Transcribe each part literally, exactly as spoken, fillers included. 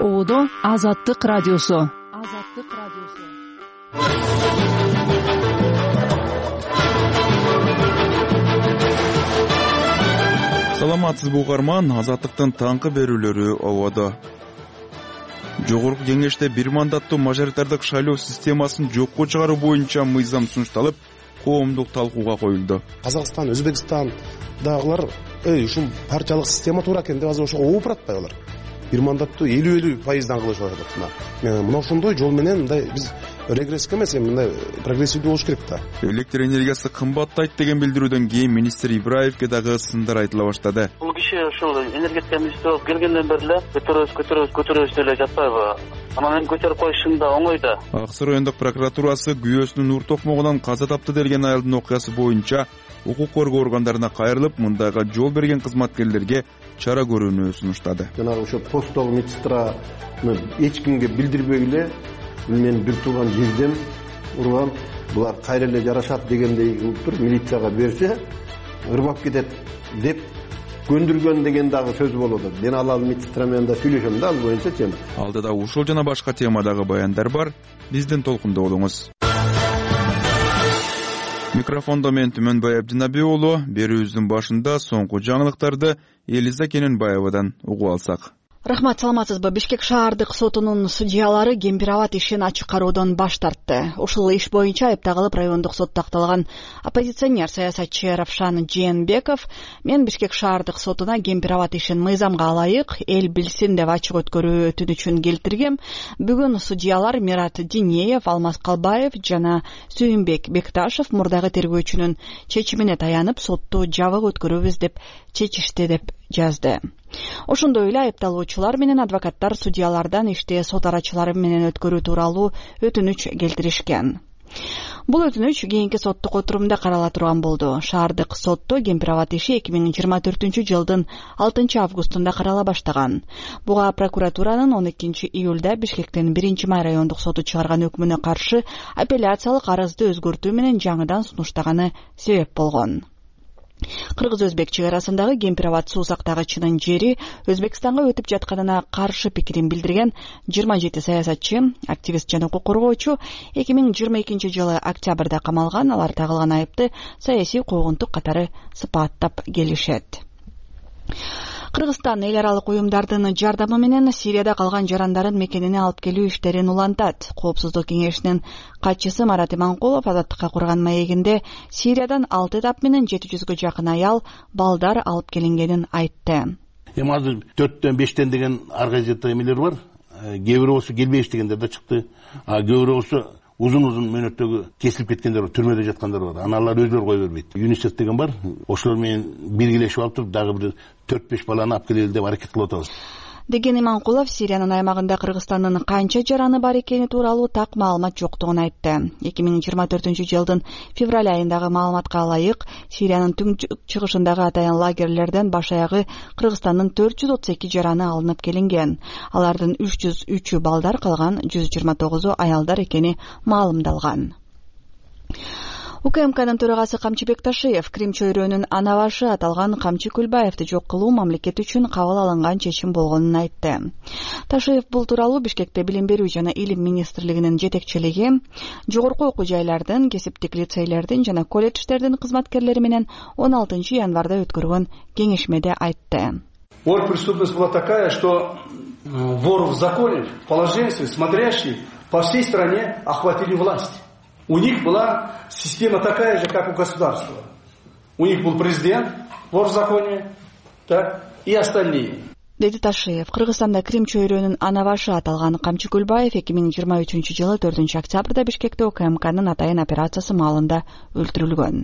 Оодо Азаттык радиосу. Азаттык радиосу. Саламатсызбы угарман, Азаттыктын таңкы берүүлөрү ободо. Жогорку кеңеште бир мандаттуу мажоритардык шайлоо системасын жокко чыгаруу боюнча мыйзам сунушталып, коомдук талкууга коюлду. Казакстан, Өзбекстандагылар ушул партиялык система туура экен деп азыр ошого ооп баратпайбы алар? Бир мандаттуу элүү элүү пайыздан кылышып атат. Мына ошондой жол менен мындай биз регресске эмес, мындай прогрессивдүү болуш керек да. Электр энергиясы кымбаттайт деген билдирүүдөн кийин министр Ибраевке дагы сындар айтыла баштады. Бул киши ушул энергетика министри болуп келгенден бери эле көтөрөбүз, көтөрөбүз, көтөрөбүз деле жатпайбы? Анан эми көтөрүп коюшун да оңой да. Аксы райондук прокуратурасы күйөөсүнүн нур токмогунан каза тапты делген айылдын окуясы боюнча укук коргоо органдарына кайрылып, мындайга жол берген кызматкерлерге чара көрүүнү сунуштады. Жанагы ошо посттогу медсестраны эч кимге билдирбей эле мен бир тууган жерден урган, булар кайра эле жарашат дегендей кылып туруп милицияга берсе ырбап кетет деп көндүргөн деген дагы сөз болот. Мен ал медсестра менен да сүйлөшөм да, ал боюнча тема. Алдыда ушул жана башка темадагы баяндар бар. Биздин толкунда болуңуз. Микрофондо мен Түмөнбай Абдинабий уулу. Берүүбүздүн башында соңку жаңылыктарды Элиза Кененбаевадан угуп алсак. Рахмат, саламатсызбы? Бишкек шаардык сотунун судьялары Кемпирабад ишин ачык кароодон баш тартты. Ушул иш боюнча айыпталып райондук сотто акталган оппозиционер саясатчы Равшан Жээнбеков мен Бишкек шаардык сотуна Кемпирабад ишин мыйзамга ылайык эл билсин деп ачык өткөрүү өтүнүчүн келтиргем. Бүгүн судьялар Мират Динеев, Алмаз Калбаев жана Сүйүнбек Бекташев мурдагы тергөөчүнүн чечимине таянып сотту жабык өткөрөбүз деп чечишти деп жазды. Ошондой эле айыпталуучулар менен адвокаттар судьялардан ишти сот арачылары менен өткөрүү тууралуу өтүнүч келтиришкен. Бул өтүнүч кийинки соттук отурумда карала турган болду. Шаардык сотто Кемпирабад иши эки миң жыйырма төртүнчү жылдын алтынчы августунда карала баштаган. Буга прокуратуранын он экинчи июлда Бишкектин биринчи май райондук соту чыгарган өкмүнө каршы апелляциялык арызды өзгөртүү менен жаңыдан сунуштаганы себеп болгон. Кыргыз-Өзбек чек арасындагы Кемпирабад суу сактагычынын жери Өзбекстанга өтүп жатканына каршы пикирин билдирген жыйырма жети саясатчы, активист жана укук коргоочу эки миң жыйырма экинчи жылы октябрда камалган. Алар тагылган айыпты саясий куугунтук катары сыпаттап келишет. Кыргызстан эл аралык уюмдардын жардамы менен Сирияда калган жарандарын мекенине алып келүү иштерин улантат. Коопсуздук кеңешинин катчысы Марат Иманкулов Азаттыкка курган маегинде Сириядан алты этап менен жети жүзгө жакын аял, балдар алып келингенин айтты. Эми азыр төрттөн бештен деген ар кайсы эмелер бар. Кээ бирөөсү келбейш дегендер да чыкты. А кээ бирөөсү узун-узун мөөнөттөгү кесилип кеткендер бар, түрмөдө жаткандар бар. Аналар өздөрү кое бербейт. ЮНИСЕФ деген бар. Ошолор менен биргелешип алып туруп дагы бир төрт беш баланы алып келели деп аракет кылып атабыз. Деген Иманкулов Сириянын аймагында Кыргызстандын канча жараны бар экени тууралуу так маалымат жоктугун айтты. эки миң жыйырма төртүнчү жылдын февраль айындагы маалыматка ылайык, Сириянын түнкү чыгышындагы атайын лагерлерден баш аягы Кыргызстандын төрт жүз отуз эки жараны алынып келинген. Алардын үч жүз үчү балдар, калган жүз жыйырма тогузу аялдар экени маалымдалган. УКМКнын төрагасы Камчыбек Ташиев Крим чөйрөнүн ана башы аталган Камчы Кулбаевди жок кылуу мамлекет үчүн кабыл алынган чечим болгонун айтты. Ташиев бул тууралуу Бишкекте билим берүү жана илим министрлигинин жетекчилиги, жогорку окуу жайлардын, кесиптик лицейлердин жана колледждердин кызматкерлери менен он алтынчы январда өткөргөн кеңешмеде айтты. Ор преступность была такая, что вор в законе, положенцы, смотрящие по всей стране охватили власть. У них была система такая же, как у государства. У них был президент, вор в законе, так, и остальные. Деди Ташиев, Кыргызстанда Крим чөйрөнүн ана башы аталган Камчы Кулбаев эки миң жыйырма үчүнчү жылы төртүнчү октябрда Бишкекте УКМКнын атайын операциясы маалында өлтүрүлгөн.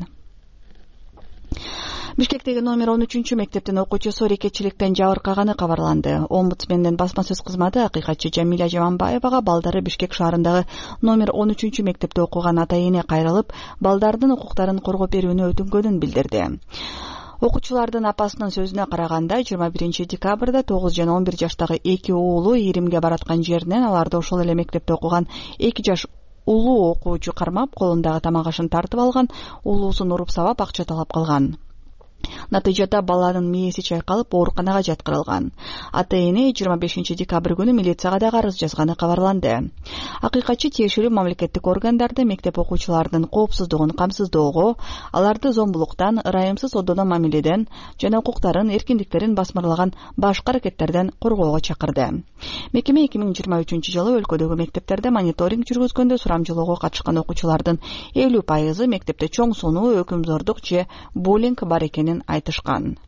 Бишкектеги номер он үчүнчү мектептин окуучусу рекетчиликтен жабыркаганы кабарланды. Омбудсмендин басма сөз кызматы акыйкатчы Жамиля Жаманбаевага балдары Бишкек шаарындагы номер он үчүнчү мектепте окуган ата-эне кайрылып, балдардын укуктарын коргоп берүүнү өтүнгөнүн билдирди. Окуучулардын апасынын сөзүнө караганда, жыйырма биринчи декабрда тогуз жана он бир жаштагы эки уулу Иримге бараткан жеринен аларды ошол эле мектепте окуган эки жаш улуу окуучу кармап, колундагы тамак ашын тартып алган, уулуусун уруп сабап акча талап калган. Натыйжада баланын мээси чайкалып ооруканага жаткырылган. Ата эне жыйырма бешинчи декабрь күнү милицияга да арыз жазганы кабарланды. Акыйкатчы тиешелүү мамлекеттик органдарды мектеп окуучуларынын коопсуздугун камсыздоого, аларды зомбулуктан, ырайымсыз одоно мамиледен жана укуктарын, эркиндиктерин басмырлаган башка аракеттерден коргоого чакырды. Мекеме эки миң жыйырма үчүнчү жылы өлкөдөгү мектептерде мониторинг жүргүзгөндө сурамжылоого катышкан окуучулардын элүү пайызы мектепте чоң сонуу, өкүмзордук же буллинг бар экенин айтышкан.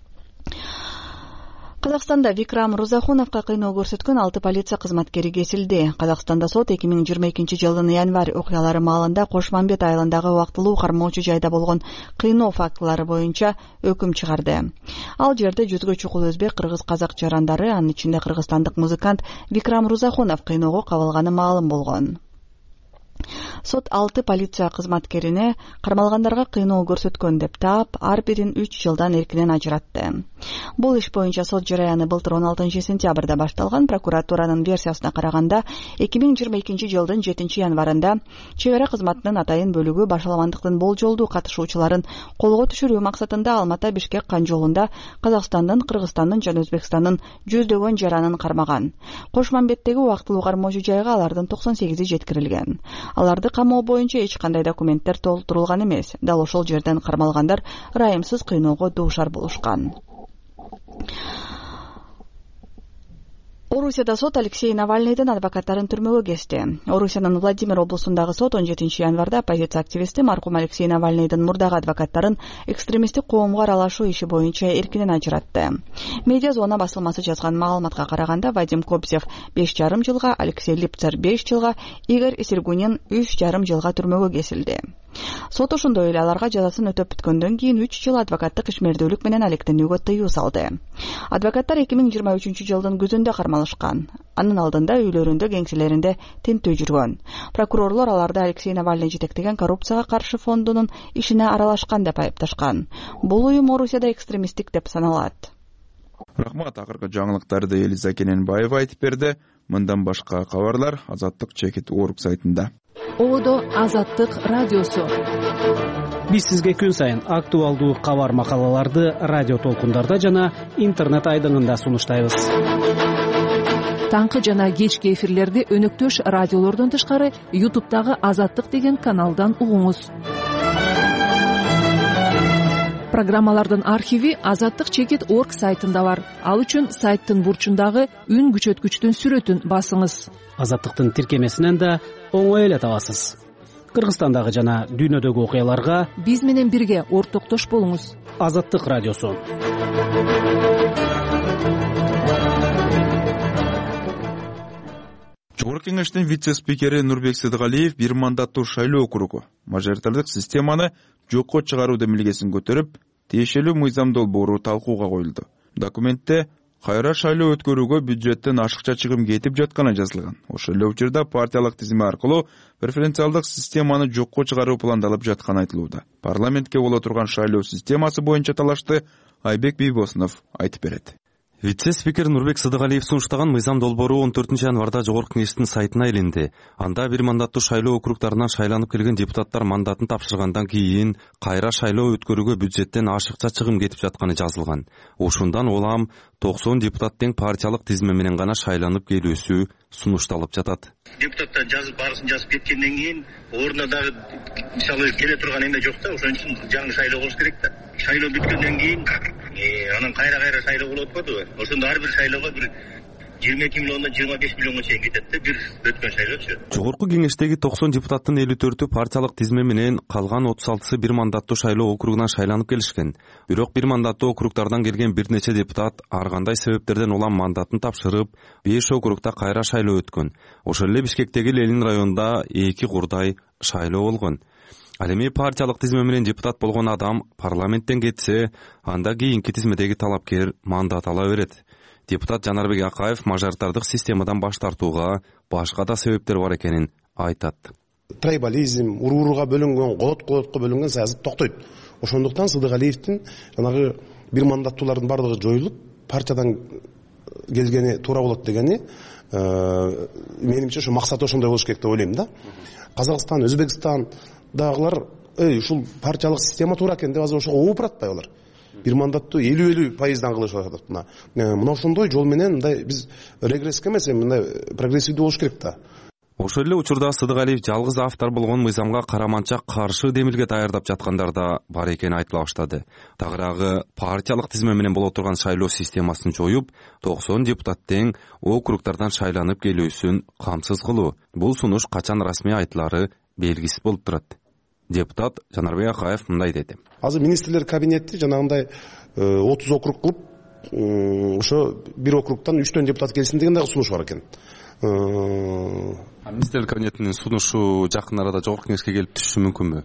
Казакстанда Викрам Рузахуновго кыйноо көрсөткөн алты полиция кызматкери кесилди. Казакстанда сот эки миң жыйырма экинчи жылдын январь окуялары маалында Кошмамбет айылындагы убактылуу кармоочу жайда болгон кыйноо фактылары боюнча өкүм чыгарды. Ал жерде жүзгө чукул өзбек, кыргыз, казак жарандары, анын ичинде кыргызстандык музыкант Викрам Рузахунов кыйноого кабылганы маалым болгон. Сот алты полиция кызматкерине кармалгандарга кыйноо көрсөткөн деп таап, ар бирин үч жылдан эркинен ажыратты. Бул иш боюнча сот жараяны былтыр он алтынчы сентябрда башталган. Прокуратуранын версиясына караганда, эки миң жыйырма экинчи жылдын жетинчи январында чек ара кызматынын атайын бөлүгү башаламандыктын болжолдуу катышуучуларын колго түшүрүү максатында Алмата-Бишкек канжолунда Казакстандын, Кыргызстандын жана Өзбекстандын жүздөгөн жаранын кармаган. Кошмамбеттеги убактылуу кармоочу жайга алардын токсон сегизи жеткирилген. Аларды камоо боюнча эч кандай документтер толтурулган эмес. Дал ошол жерден кармалгандар ырайымсыз кыйноого дуушар болушкан. Орусияда сот Алексей Навальныйдын адвокаттарын түрмөгө кести. Орусиянын Владимир облусундагы сот он жетинчи январда оппозиция активисти маркум Алексей Навальныйдын мурдагы адвокаттарын экстремисттик коомго аралашуу иши боюнча эркинен ажыратты. Медиа зона басылмасы жазган маалыматка караганда, Вадим Кобзев беш жарым жылга, Алексей Липцер беш жылга, Игорь Сергунин үч жарым жылга түрмөгө кесилди. Сот ошондой эле аларга жазасын өтөп бүткөндөн кийин үч жыл адвокаттык ишмердүүлүк менен алектенүүгө тыюу салды. Адвокаттар эки миң жыйырма үчүнчү жылдын күзүндө кармалышкан. Анын алдында үйлөрүндө, кеңселеринде тинтүү жүргөн. Прокурорлор аларды Алексей Навальный жетектеген коррупцияга каршы фондунун ишине аралашкан деп айыпташкан. Бул уюм Орусияда экстремисттик деп саналат. Рахмат, акыркы жаңылыктарды Элиза Кененбаева айтып берди. Мындан башка кабарлар Азаттык чекит орг сайтында. Одо Азаттык радиосу. Биз сизге күн сайын актуалдуу кабар макалаларды радио толкундарда жана интернет айдыңында сунуштайбыз. Таңкы жана кечки эфирлерди өнөктөш радиолордон тышкары YouTube'дагы Азаттык деген каналдан угуңуз. Программалардын архиви азаттык чекит орг сайтында бар. Ал үчүн сайттын бурчундагы үн күчөткүчтүн сүрөтүн басыңыз. Азаттыктын тиркемесинен да оңой эле табасыз. Кыргызстандагы жана дүйнөдөгү окуяларга биз менен бирге ортоктош болуңуз. Азаттык радиосу. Жогорку кеңештин вице-спикери Нурбек Сыдыгалиев бир мандаттуу шайлоо округу мажоритардык системаны жокко чыгаруу демилгесин көтөрүп, тиешелүү мыйзам долбоору талкууга коюлду. Документте кайра шайлоо өткөрүүгө бюджеттен ашыкча чыгым кетип жатканы жазылган. Ошол эле учурда партиялык тизме аркылуу преференциалдык системаны жокко чыгаруу пландалып жатканы айтылууда. Парламентке боло турган шайлоо системасы боюнча талашты Айбек Бийбосунов айтып берет. Вице-спикер Нурбек Сыдыгалиев сунуштаган мыйзам долбоору он төртүнчү январда жогорку кеңештин сайтына илинди. Анда бир мандаттуу шайлоо округдарынан шайланып келген депутаттар мандатын тапшыргандан кийин кайра шайлоо өткөрүүгө бюджеттен ашыкча чыгым кетип жатканы жазылган. Ошондон улам токсон депутат тең партиялык тизме менен гана шайланып келүүсү сунушталып жатат. Депутаттар жазып барысын жазып кеткенден кийин ордуна дагы мисалы келе турган эме жок да, ошон үчүн жаңы шайлоо болуш керек да. Шайлоо бүткөндөн кийин анан кайра-кайра шайлоо болуп атпадыбы? Ошондо ар бир шайлоого бир жыйырма эки миллиондон жыйырма беш миллионго чейин кетет да, бир өткөн шайлоочу. Жогорку кеңештеги токсон депутаттын элүү төртү партиялык тизме менен, калган отуз алтысы бир мандаттуу шайлоо округунан шайланып келишкен. Бирок бир мандаттуу округдардан келген бир нече депутат ар кандай себептерден улам мандатын тапшырып, беш округда кайра шайлоо өткөн. Ошол эле Бишкектеги Ленин районунда эки курдай шайлоо болгон. Ал эми партиялык тизме менен депутат болгон адам парламенттен кетсе, анда кийинки тизмедеги талапкер мандат ала берет. Депутат Жанарбек Акаев мажоритардык системадан баш тартууга башка да себептер бар экенин айтат. Трайбализм, уруруга бөлүнгөн, колот-колотко бөлүнгөн саясат токтойт. Ошондуктан Сыдыгалиевдин жанагы бир мандаттуулардын бардыгы жоюлуп, партиядан келгени туура болот дегени менимче ошо максаты ошондой болуш керек деп ойлойм да. Казакстан, Өзбекстан дагылар эй ушул партиялык система туура экен деп азыр ошого ооп баратпайбы алар? бир мандаттуу элүү элүү пайыздан кылышып атат. мына мына ошондой жол менен мындай биз регресске эмес, мындай прогрессивдүү болуш керек да. Ошол эле учурда Сыдыгалиев жалгыз автор болгон мыйзамга караманча каршы демилге даярдап жаткандар да бар экени айтыла баштады. Тагыраагы партиялык тизме менен боло турган шайлоо системасын жоюп, токсон депутат тең округдардан шайланып келүүсүн камсыз кылуу. Бул сунуш качан расмий айтылары белгисиз болуп турат. Депутат Жанарбек Акаев мындай деди. Азыр министрлер кабинети жанагындай отуз округ кылып, ошо бир округдан үчтөн депутат келсин деген дагы сунуш бар экен. Министрлер кабинетинин сунушу жакын арада жогорку кеңешке келип түшүшү мүмкүнбү?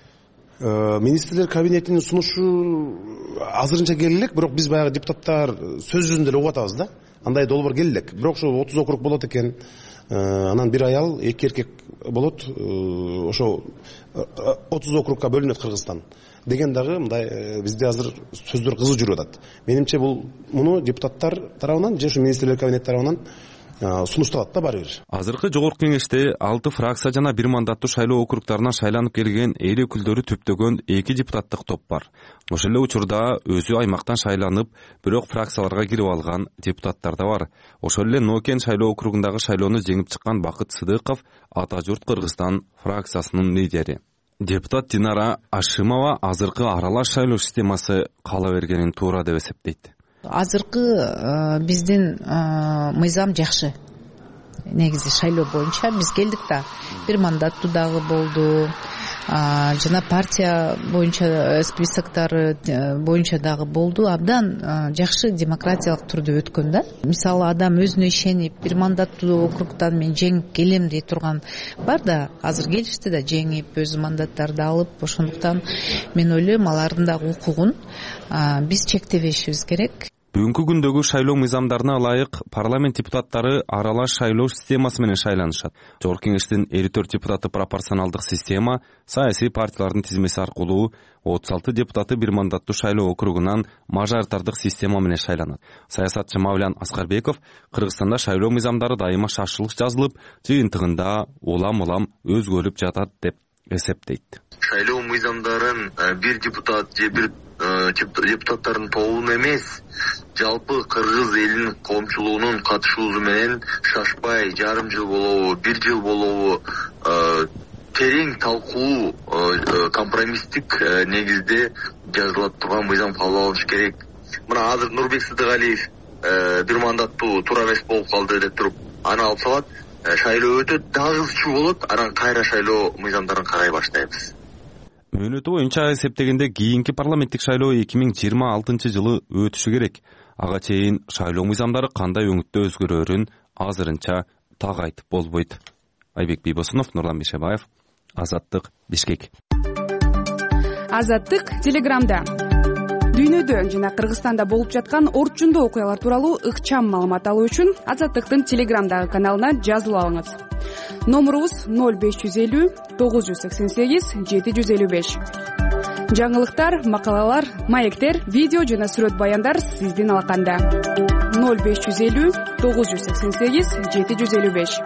Министрлер кабинетинин сунушу азырынча келе элек, бирок биз баягы депутаттар сөз жүзүндө эле угуп атабыз да. Андай долбоор келе элек. Бирок ошо отуз округ болот экен. Анан бир аял, эки эркек болот. Ошо отуз округка бөлүнөт Кыргызстан деген дагы мындай бизде азыр сөздөр кызуу жүрүп атат. Менимче бул муну депутаттар тарабынан же ошо министрлер кабинети тарабынан сунушталат да баары бир. Азыркы жогорку кеңеште алты фракция жана бир мандаттуу шайлоо округдарынан шайланып келген эл өкүлдөрү түптөгөн эки депутаттык топ бар. Ошол эле учурда өзү аймактан шайланып, бирок фракцияларга кирип алган депутаттар да бар. Ошол эле Нокен шайлоо округундагы шайлоону жеңип чыккан Бакыт Сыдыков Ата журт Кыргызстан фракциясынын лидери. Депутат Динара Ашимова азыркы аралаш шайлоо системасы кала бергенин туура деп эсептейт. Азыркы биздин мыйзам жакшы. Негизи шайлоо боюнча биз келдик да, бир мандаттуу дагы болду. Жана партия боюнча списоктары боюнча дагы болду. Абдан жакшы демократиялык түрдө өткөн да. Мисалы адам өзүнө ишенип бир мандаттуу округдан мен жеңип келем дей турган бар да, азыр келишти да жеңип өз мандаттарды алып. Ошондуктан мен ойлойм алардын дагы укугун биз чектебешибиз керек. Бүгүнкү күндөгү шайлоо мыйзамдарына ылайык парламент депутаттары аралаш шайлоо системасы менен шайланышат. Жогорку кеңештин элүү төрт депутаты пропорционалдык система, саясий партиялардын тизмеси аркылуу, отуз алты депутаты бир мандаттуу шайлоо округунан мажоритардык система менен шайланат. Саясатчы Мавлян Аскарбеков Кыргызстанда шайлоо мыйзамдары дайыма шашылык жазылып, жыйынтыгында улам-улам өзгөрүп жатат деп эсептейт. Шайлоо мыйзамдарын бир депутат же бир депутаттардын тобунун эмес, жалпы кыргыз элинин коомчулугунун катышуусу менен шашпай жарым жыл болобу, бир жыл болобу терең талкуу компромисстик негизде жазылат турган мыйзам кабыл алыныш керек. Мына азыр Нурбек Сыдыгалиев бир мандаттуу туура эмес болуп калды деп туруп аны алып салат, шайлоо өтөт, дагы ызчуу болот, анан кайра шайлоо мыйзамдарын карай баштайбыз. Мөөнөтү боюнча эсептегенде кийинки парламенттик шайлоо эки миң жыйырма алтынчы жылы өтүшү керек. Ага чейин шайлоо мыйзамдары кандай өңүттө өзгөрөрүн азырынча так айтып болбойт. Айбек Бийбосунов, Нурлан Бишебаев, Азаттык, Бишкек. Азаттык Телеграмда. Дүйнөдө жана Кыргызстанда болуп жаткан орчундуу окуялар тууралуу ыкчам маалымат алуу үчүн Азаттыктын Телеграмдагы каналына жазылып алыңыз. Номурубуз ноль беш жүз элүү тогуз жүз сексен сегиз жети жүз элүү беш. Жаңылыктар, макалалар, маектер, видео жана сүрөт баяндар сиздин алаканда. ноль беш жүз элүү тогуз жүз сексен сегиз жети жүз элүү беш.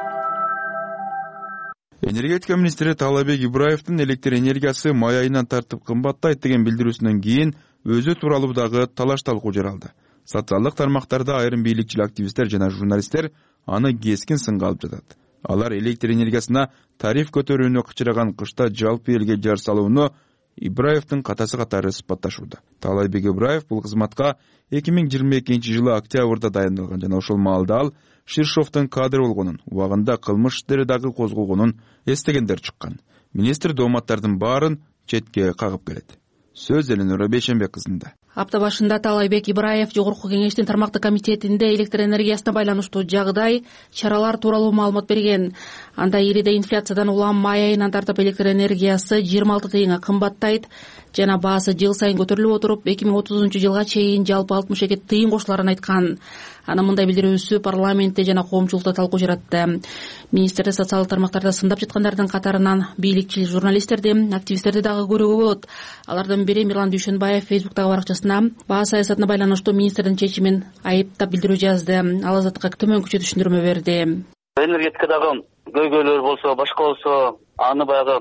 Энергетика министри Таалайбек Ибраевдин электр энергиясы май айынан тартып кымбаттайт деген билдирүүсүнөн кийин өзү тууралуу дагы талаш талкуу жаралды. Социалдык тармактарда айрым бийликчил активисттер жана журналисттер аны кескин сынга алып жатат. Алар электр энергиясына тариф көтөрүүнү кычыраган кышта жалпы элге жар салууну Ибраевдин катасы катары сыпатташууда. Таалайбек Ибраев бул кызматка эки миң жыйырма экинчи жылы октябрда дайындалган жана ошол маалда ал Ширшовдун кадры болгонун, убагында кылмыш иштери дагы козголгонун эстегендер чыккан. Министр дооматтардын баарын четке кагып келет. Сөз Эленора Бейшенбек кызында. Апта башында Таалайбек Ибраев Жогорку кеңештин тармактык комитетинде электр энергиясына байланыштуу жагдай чаралар тууралуу маалымат берген. Анда ириде инфляциядан улам май айынан тартып электр энергиясы жыйырма алты тыйынга кымбаттайт жана баасы жыл сайын көтөрүлүп отуруп эки миң отузунчу жылга чейин жалпы алтымыш эки тыйын кошуларын айткан. Анын мындай билдирүүсү парламентте жана коомчулукта талкуу жаратты. Министрди социалдык тармактарда сындап жаткандардын катарынан бийликчил журналисттерди, активисттерди дагы көрүүгө болот. Алардын бири Мирлан Дүйшөнбаев Фейсбуктагы баракчасына баа саясатына байланыштуу министрдин чечимин айыптап билдирүү жазды. Ал Азаттыкка төмөнкүчө түшүндүрмө берди. Энергетикадагы көйгөйлөр болсо, башка болсо, аны баягы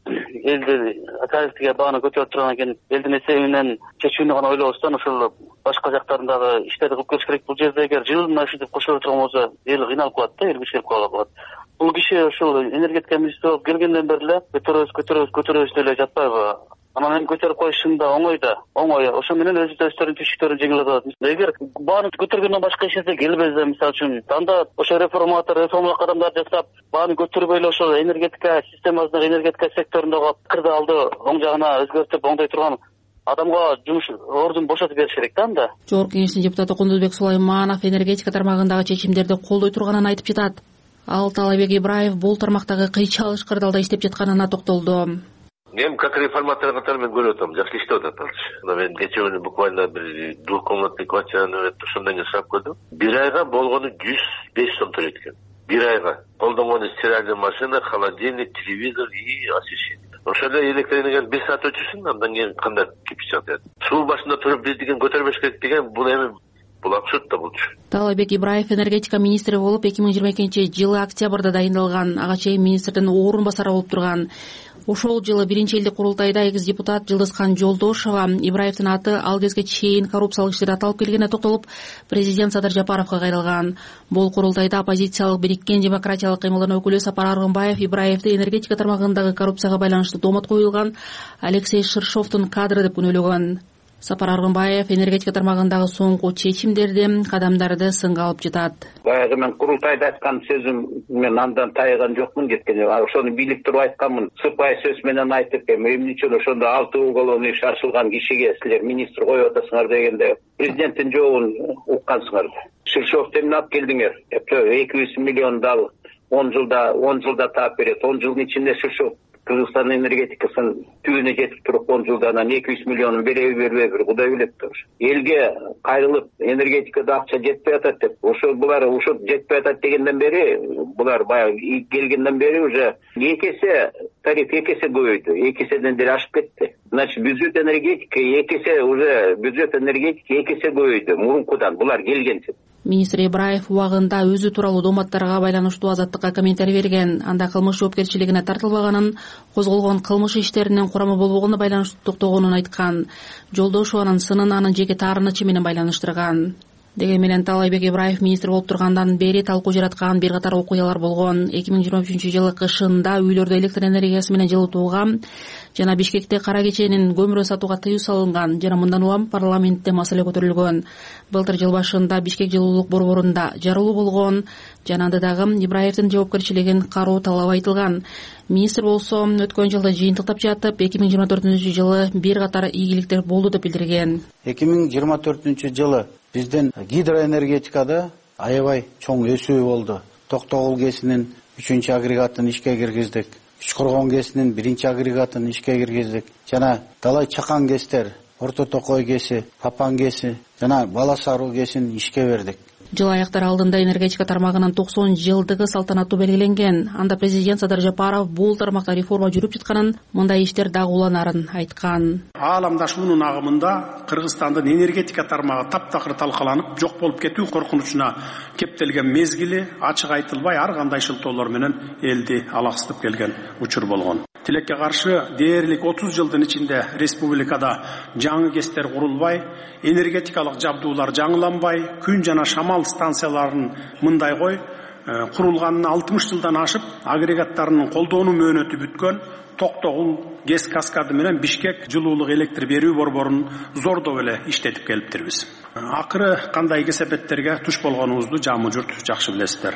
элди тарифтиге бааны көтөрүп турган экен, элдин эсеби менен чечүүнү гана ойлобостон ошол башка жактарындагы иштерди кылып келиш керек. Бул жерде эгер жылына ушинтип кошо турган болсо, эл кыйналып калат да, эл кичирип калат. Бул киши ошол энергетика министри болуп келгенден бери эле көтөрөбүз, көтөрөбүз, көтөрөбүз деп эле жатпайбы? Анан эми көтөрүп коюш да оңой да, оңой. Ошо менен өз өздөрүнүн түшүктөрүн жеңилдеп атат. Эгер бааны көтөргөндөн башка эч нерсе келбесе, мисалы үчүн, анда ошо реформатор, реформалык кадамдар жасап, бааны көтөрбөй эле ошол энергетика системасындагы энергетика секторундагы пикирди алды оң жагына өзгөртүп, оңдой турган адамга жумуш ордун бошотуп бериш керек да анда. Жогорку Кеңештин депутаты Кундузбек Сулайманов энергетика тармагындагы чечимдерди колдой турганын айтып жатат. Ал Таалайбек Ибраев бул тармактагы кыйчалыш кырдаалда иштеп жатканына токтолду. Мен как реформатор катары мен көрүп атам, жакшы иштеп атат ал. Мен кечээ күнү буквально бир двухкомнатный квартираны өтүп ошондон кийин сурап көрдүм. Бир айга болгону жүз беш сом төлөйт экен. Бир айга колдонгону стиральный машина, холодильник, телевизор и освещение. Ошол эле электроэнергияны бир саат өчүрсүн, андан кийин кандай кипиш жатат. Суу башында туруп биз деген көтөрбөш керек деген бул эми бул абсурд да болчу. Таалайбек Ибраев энергетика министри болуп эки миң жыйырма экинчи жылы октябрда дайындалган. Ага чейин министрдин орун басары болуп турган. Ошол жылы биринчи элдик курултайда экс депутат Жылдызхан Жолдошова Ибраевдин аты ал кезге чейин коррупциялык иштерде аталып келгенине токтолуп, президент Садыр Жапаровго кайрылган. Бул курултайда оппозициялык Бириккен демократиялык кыймылдын өкүлү Сапар Аргынбаев Ибраевди энергетика тармагындагы коррупцияга байланыштуу доомат коюлган Алексей Ширшовдун кадры деп күнөөлөгөн. Сапар Аргынбаев энергетика тармагындагы соңку чечимдерди, кадамдарды сынга алып жатат. Баягы мен курултайда айткан сөзүм мен андан тайган жокмун кеткенде. Ошону бийлик туруп айтканмын. Сыпай сөз менен айтып, эмне үчүн ошондо алты уголовный иш ачылган кишиге силер министр коюп атасыңар дегенде президенттин жообун уккансыңар. Ширшовду эмне алып келдиңер? эки жүз миллион дал он жылда он жылда таап берет. он жылдын ичинде Ширшов Кыргызстан энергетикасын түбүнө жетип туруп он жылда анан эки жүз миллионун береби бербейби Кудай билет да. Элге кайрылып энергетикада акча жетпей атат деп, ошо булар ошо жетпей атат дегенден бери, булар баягы келгенден бери уже эки эсе тариф эки эсе көбөйдү, эки эседен деле ашып кетти. Значит, бюджет энергетика эки эсе уже бюджет энергетика эки эсе көбөйдү мурункудан булар келгенче. Министр Ибраев убагында өзү тууралуу дооматтарга байланыштуу Азаттыкка комментарий берген. Анда кылмыш жоопкерчилигине тартылбаганын, козголгон кылмыш иштеринин курамы болбогонуна байланыштуу токтогонун айткан. Жолдошованын сынын анын жеке таарынычы менен байланыштырган. Деген менен Таалайбек Ибраев министр болуп тургандан бери талкуу жараткан бир катар окуялар болгон. эки миң жыйырма үчүнчү жылы кышында үйлөрдө электр энергиясы менен жылытууга жана Бишкекте кара кеченин көмүрө сатууга тыюу салынган жана мындан улам парламентте маселе көтөрүлгөн. Былтыр жыл башында Бишкек жылуулук борборунда жарылуу болгон жана анда дагы Ибраевдин жоопкерчилигин кароо талап айтылган. Министр болсо өткөн жылда жыйынтыктап жатып, эки миң жыйырма төртүнчү жылы бир катар ийгиликтер болду деп билдирген. эки миң жыйырма төртүнчү жылы биздин гидроэнергетикада аябай чоң өсүү болду. Токтогул КЭСинин үчүнчү агрегатын ишке киргиздик. Үчкоргон КЭСинин биринчи агрегатын ишке киргиздик. Жана талай чакан КЭСтер, Орто Токой КЭСи, Папан КЭСи жана Бала Саруу КЭСин ишке бердик. Жыл аяктары алдында энергетика тармагынын токсон жылдыгы салтанаттуу белгиленген. Анда президент Садыр Жапаров бул тармакта реформа жүрүп жатканын, мындай иштер дагы уланарын айткан. Ааламдашуунун агымында Кыргызстандын энергетика тармагы таптакыр талкаланып, жок болуп кетүү коркунучуна кептелген мезгили ачык айтылбай ар кандай шылтоолор менен элди алаксытып келген учур болгон. Тилекке каршы дээрлик отуз жылдын ичинде республикада жаңы КЭСтер курулбай, энергетикалык жабдуулар жаңыланбай, күн жана шамал станцияларын мындай кой курулганына алтымыш жылдан ашып, агрегаттарынын колдонуу мөөнөтү бүткөн Токтогул КЭС каскады менен Бишкек жылуулук электр берүү борборун зордоп эле иштетип келиптирбиз. Акыры кандай кесепеттерге туш болгонубузду жамы журт жакшы билесиздер.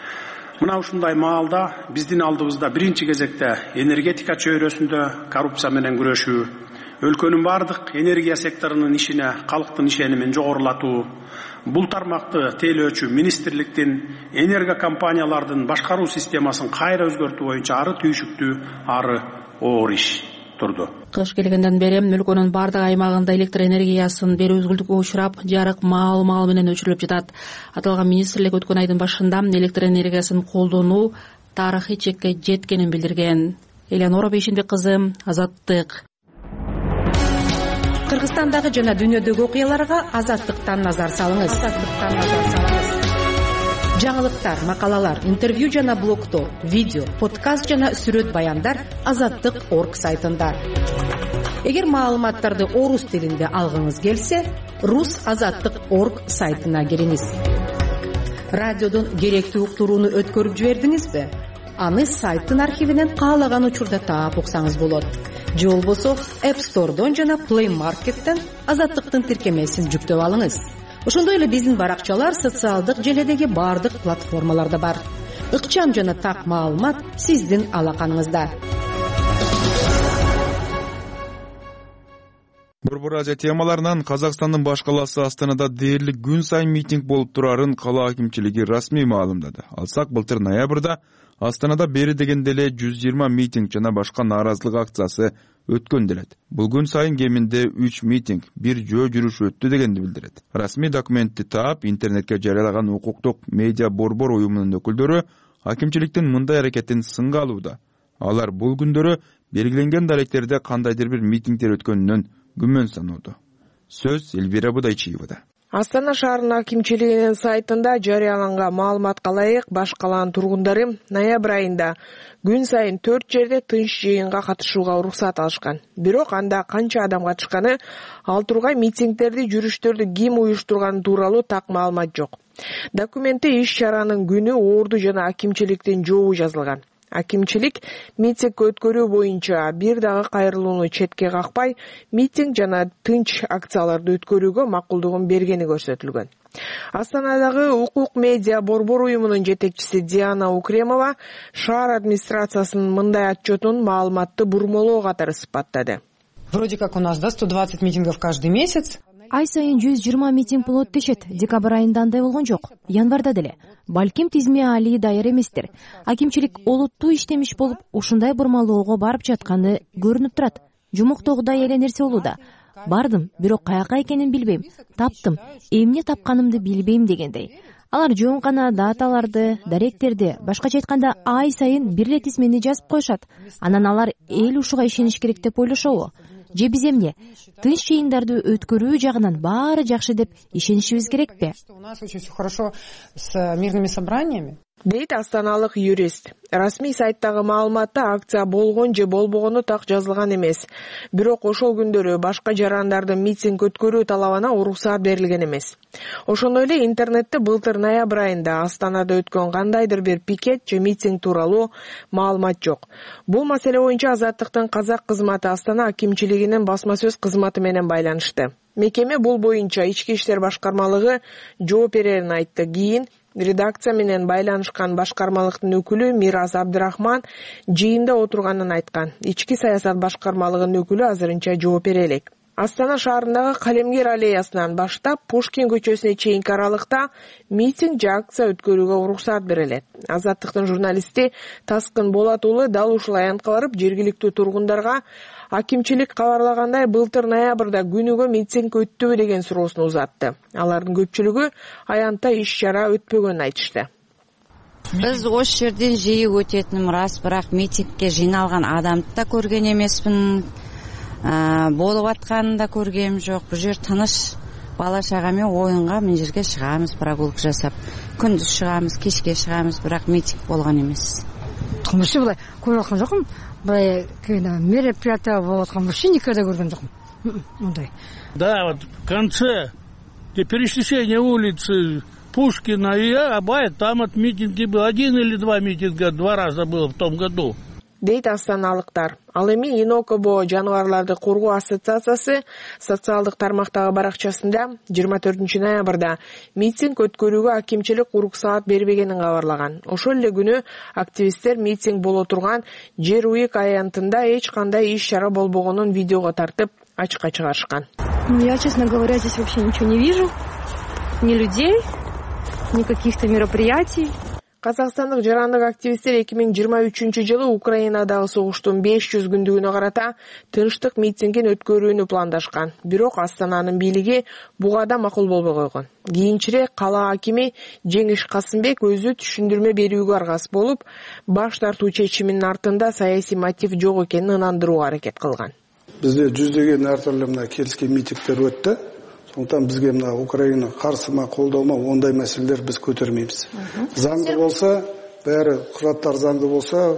Мына ушундай маалда биздин алдыбызда биринчи кезекте энергетика чөйрөсүндө коррупция менен күрөшүү, өлкөнүн бардык энергия секторунун ишине калктын ишенимин жогорулатуу, бул тармакты тейлөөчү министрликтин энерго компаниялардын башкаруу системасын кайра өзгөртүү боюнча ары түйшүктүү, ары оор иш турду. Кыш келгенден бери өлкөнүн бардык аймагында электр энергиясын берүү үзгүлтүккө учурап, жарык маал-маал менен өчүрүлүп жатат. Аталган министрлик өткөн айдын башында электр энергиясын колдонуу тарыхый чекке жеткенин билдирген. Элеонора Бейшимбек кызы, Азаттык. Кыргызстандагы жана дүйнөдөгү окуяларга Азаттыктан назар салыңыз. жаңылыктар, макалалар, интервью жана блогдор, видео, подкаст жана сүрөт баяндар азаттык точка орг сайтында. Эгер маалыматтарды орус тилинде алгыңыз келсе, рус азаттык точка орг сайтына кириңиз. Радиодон керектүү уктурууну өткөрүп жибердиңизби? Аны сайттын архивинен каалаган учурда таап уксаңыз болот. Же болбосо App Store'дон жана Play Market'тен азаттыктын тиркемесин жүктөп алыңыз. Ошондой эле биздин баракчалар социалдык желедеги бардык платформаларда бар. Ыкчам жана так маалымат сиздин алаканыңызда. Борбор Азия темаларынан Казакстандын баш калаасы Астанада дээрлик күн сайын митинг болуп турарын кала акимчилиги расмий маалымдады. Алсак, былтыр ноябрда Астанада бери дегенде эле жүз жыйырма митинг жана башка нааразылык акциясы өткөн делет. Бул күн сайын кеминде үч митинг, бир жөө жүрүш өттү дегенди билдирет. Расмий документти таап, интернетке жарыялаган укуктук медиа борбор уюмунун өкүлдөрү акимчиликтин мындай аракетин сынга алууда. Алар бул күндөрү белгиленген даректерде кандайдыр бир митингдер өткөнүнөн күмөн саноодо. Сөз Эльвира Будайчиевада. Астана шаарынын акимчилигинин сайтында жарыяланган маалыматка ылайык, баш калаанын тургундары ноябрь айында күн сайын төрт жерде тынч жыйынга катышууга уруксат алышкан. Бирок анда канча адам катышканы, ал тургай митингдерди, жүрүштөрдү ким уюштурганы тууралуу так маалымат жок. Документте иш чаранын күнү, орду жана акимчиликтин жообу жазылган. Акимчилик митинг өткөрүү боюнча бир дагы кайрылууну четке какпай, митинг жана тынч акцияларды өткөрүүгө макулдугун бергени көрсөтүлгөн. Астанадагы укук медиа борбор уюмунун жетекчиси Диана Укремова шаар администрациясынын мындай отчетун маалыматты бурмолоо катары сыпаттады. Вроде как у нас, да, сто двадцать митингов каждый месяц. Ай сайын жүз жыйырма митинг болот дешет. Декабрь айында андай болгон жок. Январда деле. Балким тизме али даяр эместир. Акимчилик олуттуу иштемиш болуп, ушундай бурмалоого барып жатканы көрүнүп турат. Жумуктогудай эле нерсе болууда. Бардым, бирок каяка экенин билбейм. Таптым, эмне тапканымды билбейм дегендей. Алар жөн гана даталарды, даректерди, башкача айтканда ай сайын бир эле тизмени жазып коюшат. Анан алар эл ушуга ишениш керек деп ойлошобу? Же биз эмне тынч жыйындарды өткөрүү жагынан баары жакшы деп ишенишибиз керекпи? У нас очень все хорошо с мирными собраниями. Дейт астаналык юрист. Расмий сайттагы маалыматта акция болгон же болбогону так жазылган эмес. Бирок ошол күндөрү башка жарандардын митинг өткөрүү талабына уруксаат берилген эмес. Ошондой эле интернетте былтыр ноябрь айында Астанада өткөн кандайдыр бир пикет же митинг тууралуу маалымат жок. Бул маселе боюнча Азаттыктын казак кызматы Астана акимчилигинин басма сөз кызматы менен байланышты. Мекеме бул боюнча ички иштер башкармалыгы жооп берерин айтты. Кийин редакция менен байланышкан башкармалыктын өкүлү Мирас Абдрахман жыйында отурганын айткан. Ички саясат башкармалыгынын өкүлү азырынча жооп бере элек. Астана шаарындагы Калемгер аллеясынан баштап Пушкин көчөсүнө чейинки аралыкта митинг же акция өткөрүүгө уруксаат берилет. Азаттыктын журналисти Таскын Болат уулу дал ушул аянтка барып, жергиликтүү тургундарга акимчилик кабарлагандай былтыр ноябрда күнүгө митинг өттүбү деген суроосун узатты. Алардын көпчүлүгү аянтта иш чара өтпөгөнүн айтышты. Биз ош жерден жыйы өтетиним рас, бирок митингге жыйналган адамды да көргөн эмеспин. Болуп атканын да көргөм жок. Бул жер тыныч, бала чага менен оюнга мына жерге чыгабыз, прогулка жасап. Күндүз чыгабыз, кечке чыгабыз, бирок митинг болгон эмес. Вообще былай көрүп аткан жокмун. Былай мероприятие болуп аткан вообще никогда көргөн жокмун. Мындай. Да, вот в конце где пересечение улицы Пушкина и Абая, там от митинги был один или два митинга, два раза было в том году. Дейт астаналыктар. Ал эми Инокобо жаныбарларды коргоо ассоциациясы социалдык тармактагы баракчасында жыйырма төртүнчү ноябрда митинг өткөрүүгө акимчилик уруксаат бербегенин кабарлаган. Ошол эле күнү активисттер митинг боло турган жер уйк аянтында эч кандай иш чара болбогонун видеого тартып ачыкка чыгарышкан. Я, честно говоря, здесь вообще ничего не вижу. Ни людей, ни каких-то мероприятий. Казакстандык жарандык активисттер эки миң жыйырма үчүнчү жылы Украинадагы согуштун беш жүз күндүгүнө карата тынчтык митингин өткөрүүнү пландашкан. Бирок Астананын бийлиги буга да макул болбой койгон. Кийинчерээк кала акими Жеңиш Касымбек өзү түшүндүрмө берүүгө аргасыз болуп, баш тартуу чечиминин артында саясий мотив жок экенин ынандырууга аракет кылган. Бизде жүздөгөн ар түрлүү мына келишкен митингдер өттү. сондықтан бізге мына Украина қарсы ма қолдау ма ондай мәселелер біз көтермейміз. Заңды болса, бәрі құжаттар заңды болса,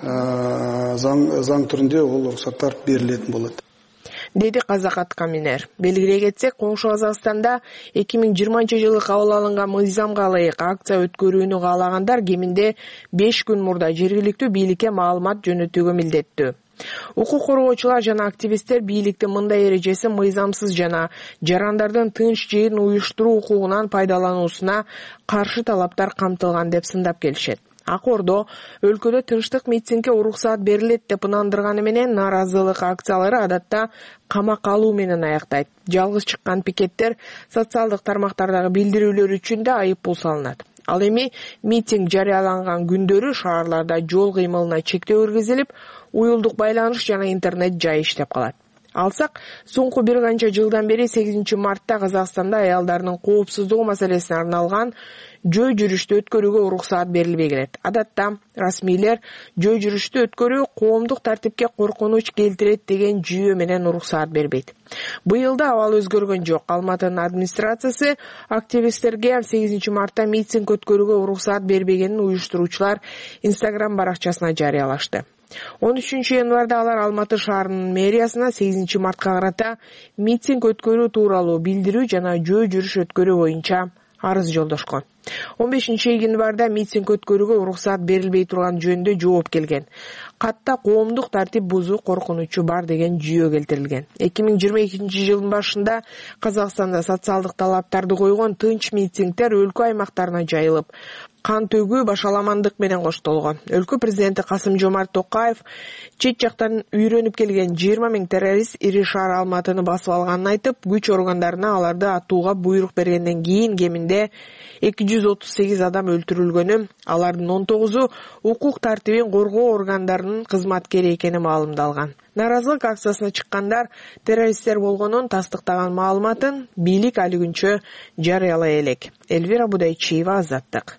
заң түрінде ол рұқсаттар берілетін болады. Деди Казакат Каминер. Белгилей кетсек, Коңшу Казакстанда эки миң жыйырманчы жылы кабыл алынган мыйзамга ылайык акция өткөрүүнү каалагандар кеминде беш күн мурда жергиликтүү бийликке маалымат жөнөтүүгө милдеттүү. Укук коргоочулар жана активисттер бийликтин мындай эрежеси мыйзамсыз жана жарандардын тынч жыйын уюштуруу укугунан пайдалануусуна каршы талаптар камтылган деп сындап келишет. Акордо өлкөдө тынчтык митингге уруксаат берилет деп ынандырганы менен нааразылык акциялары адатта камак алуу менен аяктайт. Жалгыз чыккан пикеттер социалдык тармактардагы билдирүүлөр үчүн да айыппул салынат. Ал эми митинг жарыяланган күндөрү шаарларда жол кыймылына чектөө киргизилип, уюлдук байланыш жана интернет жай иштеп калат. Алсак, соңку бир канча жылдан бери сегизинчи мартта Казакстанда аялдардын коопсуздугу маселесине арналган жөө жүрүштү өткөрүүгө уруксаат берилбей келет. Адатта расмийлер жөө жүрүштү өткөрүү коомдук тартипке коркунуч келтирет деген жүйө менен уруксаат бербейт. Быйыл да абал өзгөргөн жок. Алматынын администрациясы активисттерге сегизинчи мартта митинг өткөрүүгө уруксаат бербегенин уюштуруучулар Instagram баракчасына жарыялашты. он үчүнчү январда алар Алматы шаарынын мэриясына сегизинчи мартка карата митинг өткөрүү тууралуу билдирүү жана жөө жүрүш өткөрүү боюнча арыз жолдошкон. он бешинчи январда митинг өткөрүүгө уруксаат берилбей турган жөнүндө жооп келген. Катта коомдук тартип бузуу коркунучу бар деген жүйө келтирилген. эки миң жыйырма экинчи жылдын башында Казакстанда социалдык талаптарды койгон тынч митингдер өлкө аймактарына жайылып, кан төгүү башаламандык менен коштолгон. Өлкө президенти Касым-Жомарт Токаев чет жактан үйрөнүп келген жыйырма миң террорист ири шаар Алматыны басып алганын айтып, күч органдарына аларды атууга буйрук бергенден кийин кеминде эки жүз отуз сегиз адам өлтүрүлгөнү, алардын он тогузу укук тартибин коргоо органдарынын кызматкери экени маалымдалган. Нааразылык акциясына чыккандар террористтер болгонун тастыктаган маалыматын бийлик али күнчө жарыялай элек. Эльвира Будайчиева, Азаттык.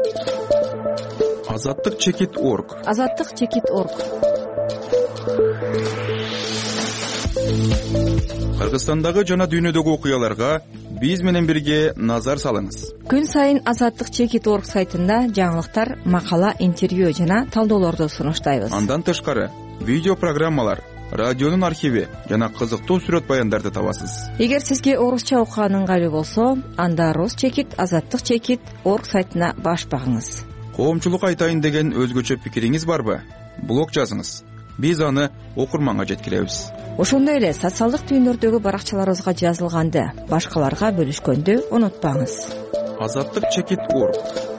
Азаттык чекит точка орг. Азаттык чекит точка орг. Кыргызстандагы жана дүйнөдөгү окуяларга биз менен бирге назар салыңыз. Күн сайын Азаттык чекит точка орг сайтында жаңылыктар, макала, интервью жана талдоолорду сунуштайбыз. Андан тышкары видео программалар, радионун архиви жана кызыктуу сүрөт баяндарды табасыз. Эгер сизге орусча окуган ыңгайлуу болсо, анда Рус чекит, Азаттык чекит точка орг сайтына баш багыңыз. Коомчулук айтайын деген өзгөчө пикириңиз барбы? Блог жазыңыз. Биз аны окурманга жеткиребиз. Ошондой эле социалдык түйүндөрдөгү баракчаларыбызга жазылганды башкаларга бөлүшкөндү унутпаңыз. Азаттык чекит точка орг.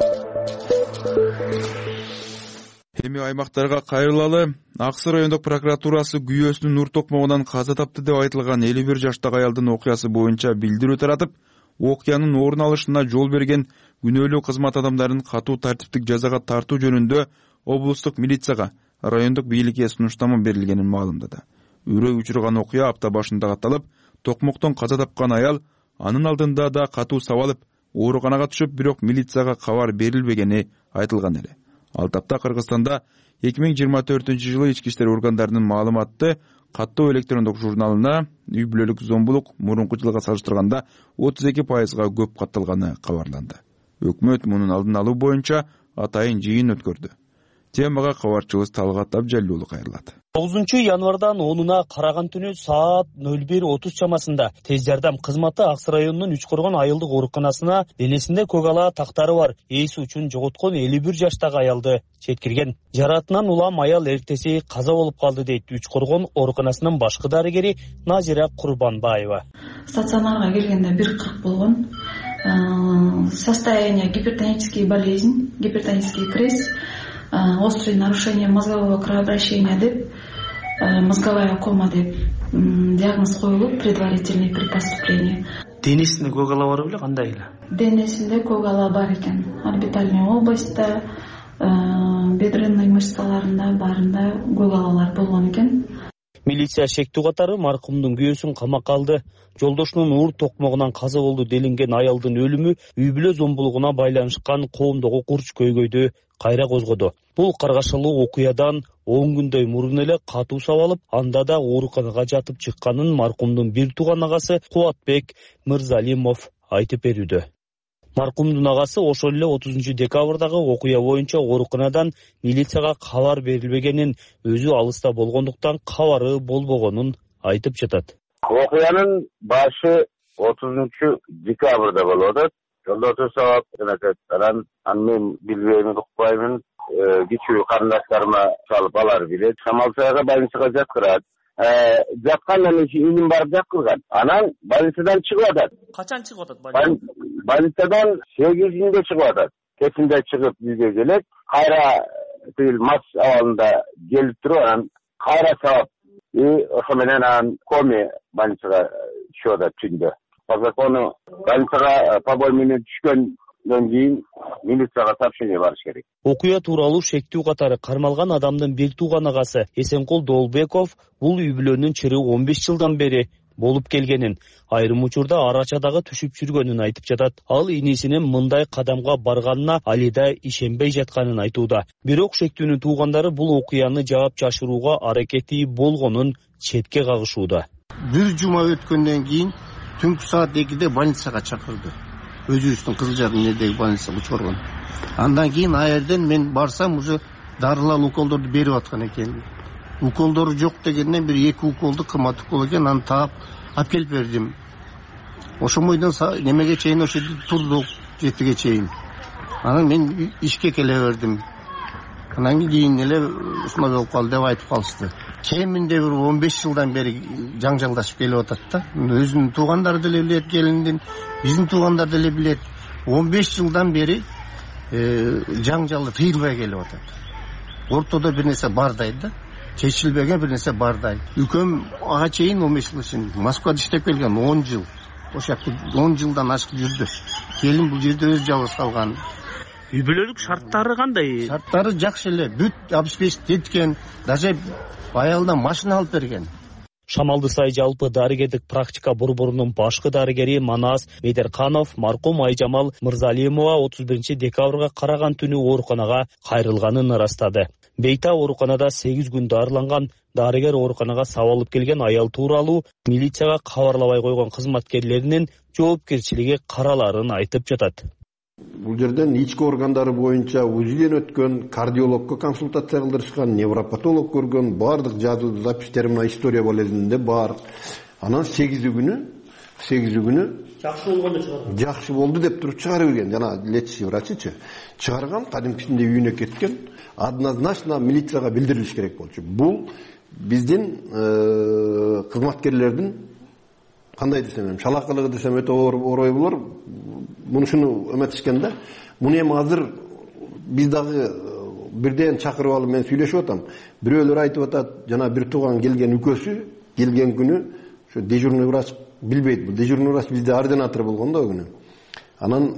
Эми аймактарга кайрылалы. Аксы райондук прокуратурасы күйөөсүнүн нур токмогунан каза тапты деп айтылган элүү бир жаштагы аялдын окуясы боюнча билдирүү таратып, окуянын орун алышына жол берген күнөөлүү кызмат адамдарын катуу тартиптик жазага тартуу жөнүндө облустук милицияга, райондук бийликке сунуштама берилгенин маалымдады. Үрөй учурган окуя апта башында катталып, токмоктон каза тапкан аял анын алдында да катуу сабалып, ооруканага түшүп, бирок милицияга кабар берилбегени айтылган эле. Ал тапта Кыргызстанда эки миң жыйырма төртүнчү жылы ички иштер органдарынын маалыматты каттуу электрондук журналына үй бүлөлүк зомбулук мурунку жылга салыштырганда отуз эки пайызга көп катталганы кабарланды. Өкмөт мунун алдын алуу боюнча атайын жыйын өткөрдү. Темага кабарчыбыз Талгат Абжаллуулу кайрылат. тогузунчу январдан онуна караган түнү саат нөл бир отуз чамасында тез жардам кызматы Аксы районунун Үчкоргон айылдык ооруканасына денесинде көк ала тактары бар эси үчүн жоготкон элүү бир жаштагы аялды жеткирген. Жаратынан улам аял эртеси каза болуп калды дейт Үчкоргон ооруканасынын башкы дарыгери Назира Курбанбаева. Стационарга келгенде бир кырк болгон. Состояние гипертонический болезнь, гипертонический криз, острые нарушения мозгового кровообращения деп, мозговая кома деп диагноз коюлуп, предварительный при поступлении. Денесинде көк ала бар беле, кандай эле? Денесинде көк ала бар экен. Орбитальный областьта, бедренный мышцаларында, барында көк алалар болгон экен. Милиция шектүү катары маркумдун күйөөсүн камакка алды. Жолдошунун уур токмогунан каза болду делинген аялдын өлүмү үй бүлө зомбулугуна байланышкан коомдогу курч көйгөйдү кайра козгоду. Бул каргашалуу окуядан он күндөй мурун эле катуу сабалып, анда да ооруканага жатып чыкканын маркумдун бир тууган агасы Кубатбек Мырзалимов айтып берүүдө. Маркумдун агасы ошол эле отузунчу декабрдагы окуя боюнча ооруканадан милицияга кабар берилбегенин, өзү алыста болгондуктан кабары болбогонун айтып жатат. Окуянын башы отузунчу декабрда болуп атат. Жолдо сабап анан мен билбеймин, укпаймын, кичүү карындаштарыма салып алар билет. Шамалсайга больницага жаткырат. Жаткандан кийин иним барып жаткырган. Анан больницадан чыгып атат. Качан чыгып атат больницадан? Больницадан сегизинде чыгып атат. Кечинде чыгып бизге келет. Кайра тил мас абалында келип туруп, анан кайра сабап и ошо менен анан коме больницага түшүп атат түндө. По закону больницага побой менен түшкөндөн кийин милицияга сообщение барыш керек. Окуя тууралуу шектүү катары кармалган адамдын бир тууган агасы Эсенкул Доолбеков бул үй бүлөнүн чыры он беш жылдан бери болуп келгенин, айрым учурда арачадагы түшүп жүргөнүн айтып жатат. Ал инисинин мындай кадамга барганына али да ишенбей жатканын айтууда. Бирок шектүүнүн туугандары бул окуяны жаап жашырууга аракети болгонун четке кагышууда. Бир жума өткөндөн кийин түнкү саат экиде больницага чакырды. Өзүбүздүн Кызылжардын больницага учурган. Андан кийин а жерден мен барсам, уже дарылар, уколдорду берип аткан экен. Уколдору жок дегенден бир эки уколду кымбат укол экен, аны таап алып келип бердим. Ошомойдон немеге чейин ошо турдук жетиге чейин. Анан мен ишке келе бердим. Анан кийин эле ушундай болуп калды деп айтып калышты. Кеминде бир он беш жылдан бери жаңжалдашып келип атат да. Өзүнүн туугандары деле билет, келиндин, биздин туугандар деле билет. он беш жылдан бери жаңжалы тыйылбай келип атат. Ортодо бир нерсе бардай да. Чечилбеген бир нерсе бардай. Үкөм ага чейин он беш жыл ичинде Москвада иштеп келген, он жыл. Ошо он жылдан ашык жүрдү. Келин бул жерде өз жалгыз калган. Үй бүлөлүк шарттары кандай? Шарттары жакшы эле. Бүт алпыс беш теткен, даже аялдан машина алып берген. Шамалды сай жалпы дарыгердик практика борборунун башкы дарыгери Манас Медерканов маркум Айжамал Мырзалимова отуз биринчи декабрга караган түнү ооруканага кайрылганын ырастады. Бейта ооруканада сегиз күн дарыланган. Дарыгер ооруканага сабалып келген аял тууралуу милицияга кабарлабай койгон кызматкерлеринин жоопкерчилиги караларын айтып жатат. Бул жерден ички органдары боюнча УЗИден өткөн, кардиологко консультация кылдырышкан, невропатолог көргөн, бардык жазуу запистер мына история болезинде бар. Анан сегизи күнү, сегизи күнү жакшы болгондо чыгарган. Жакшы болду деп туруп чыгарып берген. Жана лечащий врачычы чыгарган, кадимкисинде үйүнө кеткен. Однозначно милицияга билдирилиш керек болчу. Бул биздин кызматкерлердин кандай десем, шалакылыгы десем өтө орой болор. Мунушуну эметишкен да. Муну эми азыр биз дагы бирден чакырып алып мен сүйлөшүп атам. Бирөөлөр айтып атат, жана бир тууган келген үкөсү келген күнү ошо дежурный врач билбейт. Бул дежурный врач бизде ординатор болгон да күнү. Анан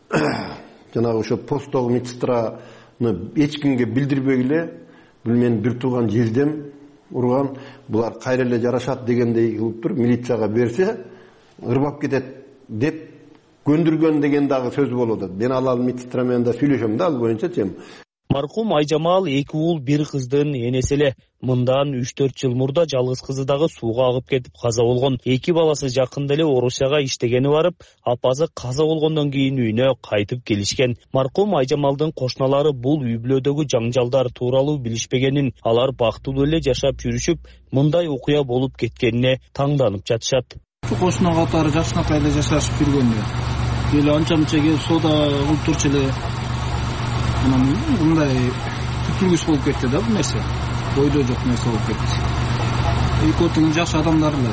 жанагы ошо посттогу медсестраны эч кимге билдирбей эле бул мен бир тууган жездем урган, булар кайра эле жарашат дегендей кылып туруп милицияга берсе ырбап кетет деп көндүргөн деген дагы сөз болуп атат. Мен ал медсестра менен да сүйлөшөм да ал боюнча. Маркум Айжамал эки уул бир кыздын энеси эле. Мындан үч төрт жыл мурда жалгыз кызы дагы сууга агып кетип каза болгон. Эки баласы жакында эле Орусияга иштегени барып, апасы каза болгондон кийин үйүнө кайтып келишкен. Маркум Айжамалдын кошуналары бул үй бүлөдөгү жаңжалдар тууралуу билишпегенин, алар бактылуу эле жашап жүрүшүп, мындай окуя болуп кеткенине таңданып жатышат. Кошуна катары жакшынакай эле жашашып жүргөндө эле анча-мынча келип соода кылып турчу эле. Анан мындай күтүлгүс болуп кетти да бул нерсе. Ойдо жок нерсе болуп кетти. Экотун жакшы адамдар эле.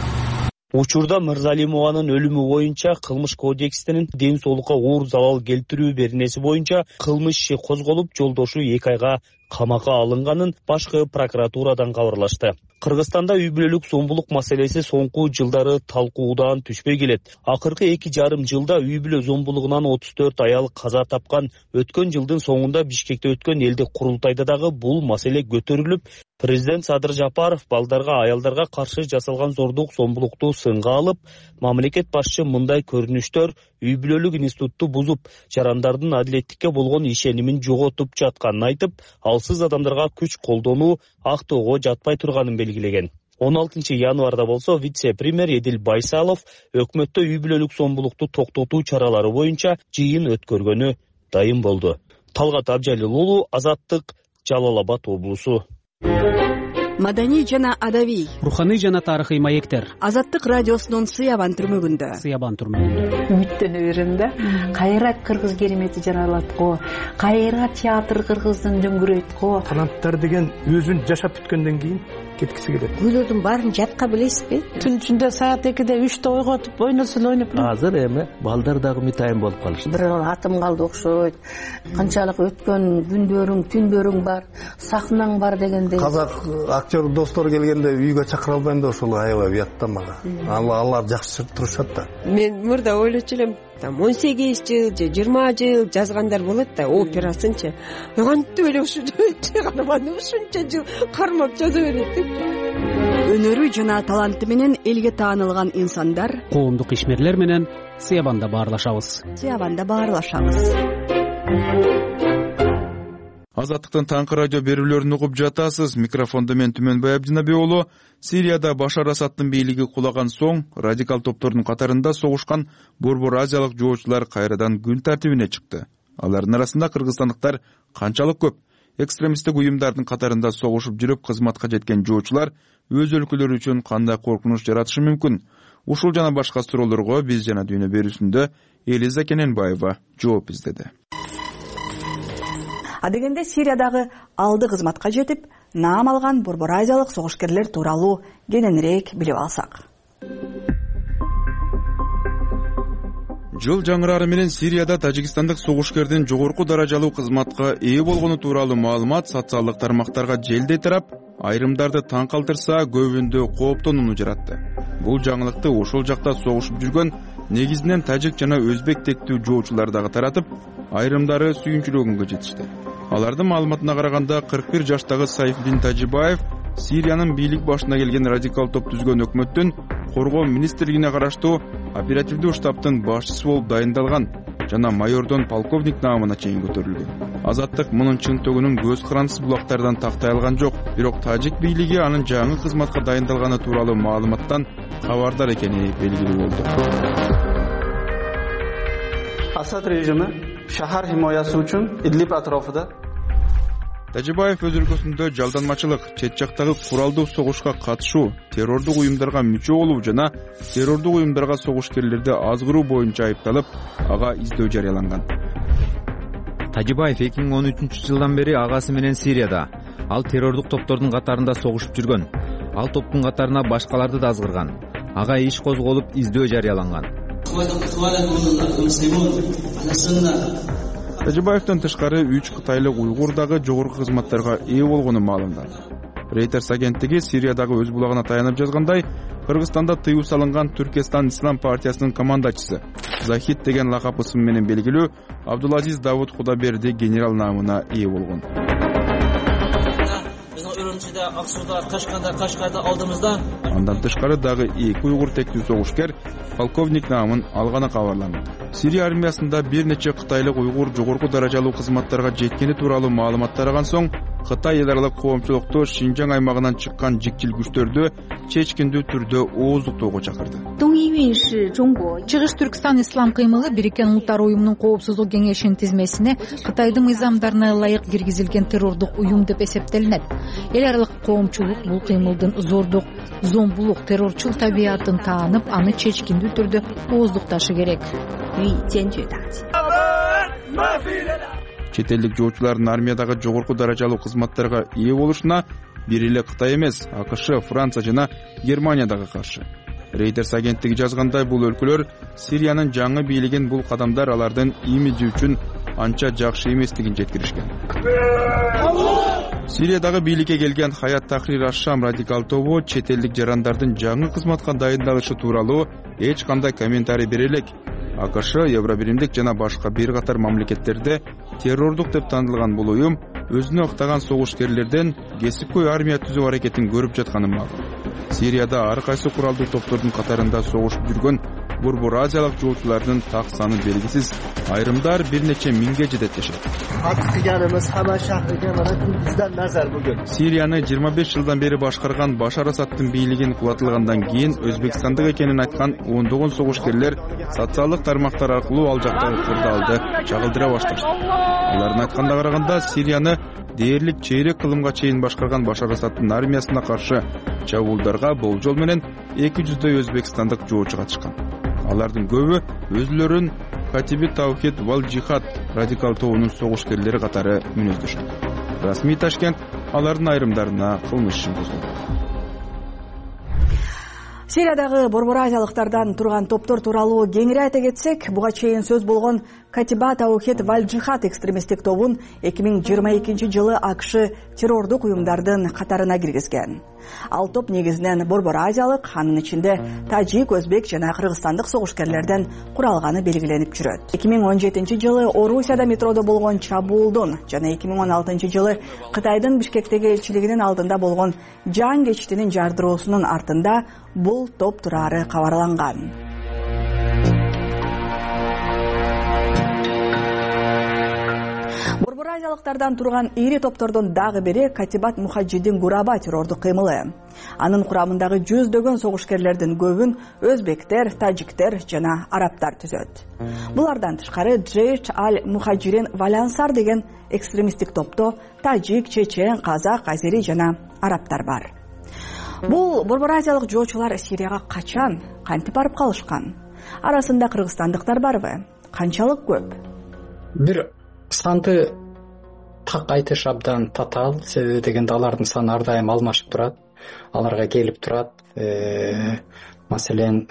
Учурда Мырзалимованын өлүмү боюнча кылмыш кодексинин ден соолукка оор залал келтирүү беренеси боюнча кылмыш иши козголуп, жолдошу эки айга камакка алынганын башкы прокуратурадан кабарлашты. Кыргызстанда үй бүлөлүк зомбулук маселеси соңку жылдары талкуудан түшпөй келет. Акыркы эки жарым жылда үй бүлө зомбулугунан отуз төрт аял каза тапкан. Өткөн жылдын соңунда Бишкекте өткөн элдик курултайда дагы бул маселе көтөрүлүп, Президент Садыр Жапаров балдарга, аялдарга каршы жасалган зордук зомбулукту сынга алып, мамлекет башчы мындай көрүнүштөр үй бүлөлүк институтту бузуп, жарандардын адилеттикке болгон ишенимин жоготуп жатканын айтып, алсыз адамдарга күч колдонуу актоого жатпай турганын белгилеген. он алтынчы январда болсо вице-премьер Эдил Байсалов өкмөттө үй бүлөлүк зомбулукту токтотуу чаралары боюнча жыйын өткөргөнү дайым болду. Талгат Абжалил уулу, Азаттык, Жалал Абад облусу. Маданий жана адабий, руханий жана тарыхый маектер. Азаттык радиосунун Сыябан түрмөгүндө. Сыябан түрмөгүндө. Үмүттөнө берем да. Кайра кыргыз керемети жаралат го. Кайра театр кыргыздын дөңгүрөйт го. Таланттар деген өзүн жашап бүткөндөн кийин кеткиси келет. Гүлөрдүн баарын жатка билесизби? Түн ичинде саат экиде үчтө ойготуп ойносо ойноп. Азыр эми балдар дагы митайым болуп калышты. Бир атым калды окшойт. Канчалык өткөн күндөрүң, түндөрүң бар, сахнаң бар дегендей. Казак актер достор келгенде үйгө чакыра албайм да ошол аябай уят да мага. Алар жакшы турушат да. Мен мурда ойлочу элем, там он сегиз жыл же жыйырма жыл жазгандар болот да, операсынчы. Кантип эле ушунча гана ушунча жыл кармап жаза берет деп. Өнөрү жана таланты менен элге таанылган инсандар, коомдук ишмерлер менен Сыябанда баарлашабыз. Сыябанда баарлашабыз. Азаттыктын таңкы радио берүүлөрүн угуп жатасыз. Микрофондо мен Түмөнбай Абдинабек уулу. Сирияда Башар Асадтын бийлиги кулаган соң, радикал топтордун катарында согушкан борбор азиялык жоочулар кайрадан күн тартибине чыкты. Алардын арасында кыргызстандыктар канчалык көп. Экстремисттик уюмдардын катарында согушуп жүрүп кызматка жеткен жоочулар өз өлкөлөрү үчүн кандай коркунуч жаратышы мүмкүн? Ушул жана башка суроолорго биз жана дүйнө берүүсүндө Элиза Кененбаева жооп издеди. Адегенде Сириядагы алды кызматка жетип, наам алган борбор азиялык согушкерлер тууралуу кененирээк билип алсак. Жыл жаңырары менен Сирияда тажикстандык согушкердин жогорку даражалуу кызматка ээ болгону тууралуу маалымат социалдык тармактарга желдей тарап, айрымдарды таң калтырса, көбүндө кооптонууну жаратты. Бул жаңылыкты ошол жакта согушуп жүргөн негизинен тажик жана өзбек тектүү жоочулар дагы таратып, айрымдары сүйүнчүлөгөнгө жетишти. Алардын маалыматына караганда кырк бир жаштагы Сайфдин Тажибаев Сириянын бийлик башына келген радикал топ түзгөн өкмөттүн коргоо министрлигине караштуу оперативдүү штабтын башчысы болуп дайындалган жана майордон полковник наамына чейин көтөрүлгөн. Азаттык мунун чын төгүнүн көз карандысыз булактардан тактай алган жок, бирок тажик бийлиги анын жаңы кызматка дайындалганы тууралуу маалыматтан кабардар экени белгилүү болду. Асад режими шахар химоясы үчүн Идлиб атрофунда Тажибаев өз өлкөсүндө жалданмачылык, чет жактагы куралдуу согушка катышуу, террордук уюмдарга мүчө болуу жана террордук уюмдарга согушкерлерди азгыруу боюнча айыпталып, ага издөө жарыяланган. Тажибаев эки миң он үчүнчү жылдан бери агасы менен Сирияда. Ал террордук топтордун катарында согушуп жүргөн. Ал топтун катарына башкаларды да азгырган. Ага иш козголуп, издөө жарыяланган. Тажибаевден тышкары үч кытайлык уйгур дагы жогорку кызматтарга ээ болгону маалымдалды. Reuters агенттиги Сириядагы өз булагына таянып жазгандай, Кыргызстанда тыюу салынган Түркестан Ислам партиясынын командачысы Захид деген лакап ысым менен белгилүү Абдулазиз Давуд Кудаберди генерал наамына ээ болгон. Андан тышкары дагы эки уйгур тектүү согушкер полковник наамын алганы кабарланды. Сирия армиясында бир нече кытайлык уйгур жогорку даражалуу кызматтарга жеткени тууралуу маалымат тараган соң, Кытай эл аралык коомчулукту Шинжаң аймагынан чыккан жикчил күчтөрдү чечкиндүү түрдө ооздуктоого чакырды. Чыгыш Түркстан Ислам кыймылы Бириккен Улуттар уюмунун коопсуздук кеңешинин тизмесине Кытайдын мыйзамдарына ылайык киргизилген террордук уюм деп эсептелинет. Эл аралык коомчулук бул кыймылдын зордук, зомбулук, террорчул табиятын таанып, аны чечкиндүү түрдө ооздукташы керек. Чет элдик жоочулардын армиядагы жогорку даражалуу кызматтарга ээ болушуна бир эле Кытай эмес, АКШ, Франция жана Германия дагы каршы. Reuters агенттиги жазгандай, бул өлкөлөр Сириянын жаңы бийлигин бул кадамдар алардын имиджи үчүн анча жакшы эместигин жеткиришкен. Сириядагы бийликке келген Хаят Тахрир аш-Шам радикал тобу чет элдик жарандардын жаңы кызматка дайындалышы тууралуу эч кандай комментарий бере элек. АКШ, Евробиримдик жана башка бир катар мамлекеттерде террордук деп танылган бул уюм өзүнө ыктаган согушкерлерден кесипкөй армия түзүү аракетин көрүп жатканы маалым. Сирияда ар кайсы куралдуу топтордун катарында согушуп жүргөн борбор азиялык жоочулардын так саны белгисиз, айрымдар бир нече миңге жетет дешет. Сирияны жыйырма беш жылдан бери башкарган Башар Асадтын бийлигин кулатылгандан кийин Өзбекстандык экенин айткан ондогон согушкерлер социалдык тармактар аркылуу ал жактагы кырдаалды чагылдыра башташты. Алардын айтканына караганда, Сирияны дээрлик чейрек кылымга чейин башкарган Башар Асадтын армиясына каршы чабуулдарга болжол менен эки жүздөй өзбекстандык жоочу катышкан. Алардын көбү өзүлөрүн Катиби Таухид вал Джихад радикал тобунун согушкерлери катары мүнөздөшөт. Расмий Ташкент алардын айрымдарына кылмыш ишин козгоду. Сириядагы борбор азиялыктардан турган топтор тууралуу кеңири айта кетсек, буга чейин сөз болгон Катиба Таухид вал Джихад экстремисттик тобун эки миң жыйырма экинчи жылы АКШ террордук уюмдардын катарына киргизген. Ал топ негизинен борбор азиялык, анын ичинде тажик, өзбек жана кыргызстандык согушкерлерден куралганы белгиленип жүрөт. эки миң он жетинчи жылы Орусияда метродо болгон чабуулдун жана эки миң он алтынчы жылы Кытайдын Бишкектеги элчилигинин алдында болгон жан кечтинин жардыроосунун артында бул топ турары кабарланган. Борбор азиялыктардан турган ири топтордун дагы бири Катибат Мухаджидин Гураба террордук кыймылы. Анын курамындагы жүздөгөн согушкерлердин көбүн өзбектер, тажиктер жана арабтар түзөт. Булардан тышкары Джейш аль-Мухаджирин Валансар деген экстремисттик топто тажик, чечен, казак, азери жана арабтар бар. Бул борбор азиялык жоочулар Сирияга качан, кантип барып калышкан? Арасында кыргызстандыктар барбы? Канчалык көп? Бир санды так айтыш абдан татаал, себеби дегенде алардын саны ар дайым алмашып турат, аларга келип турат. Маселен,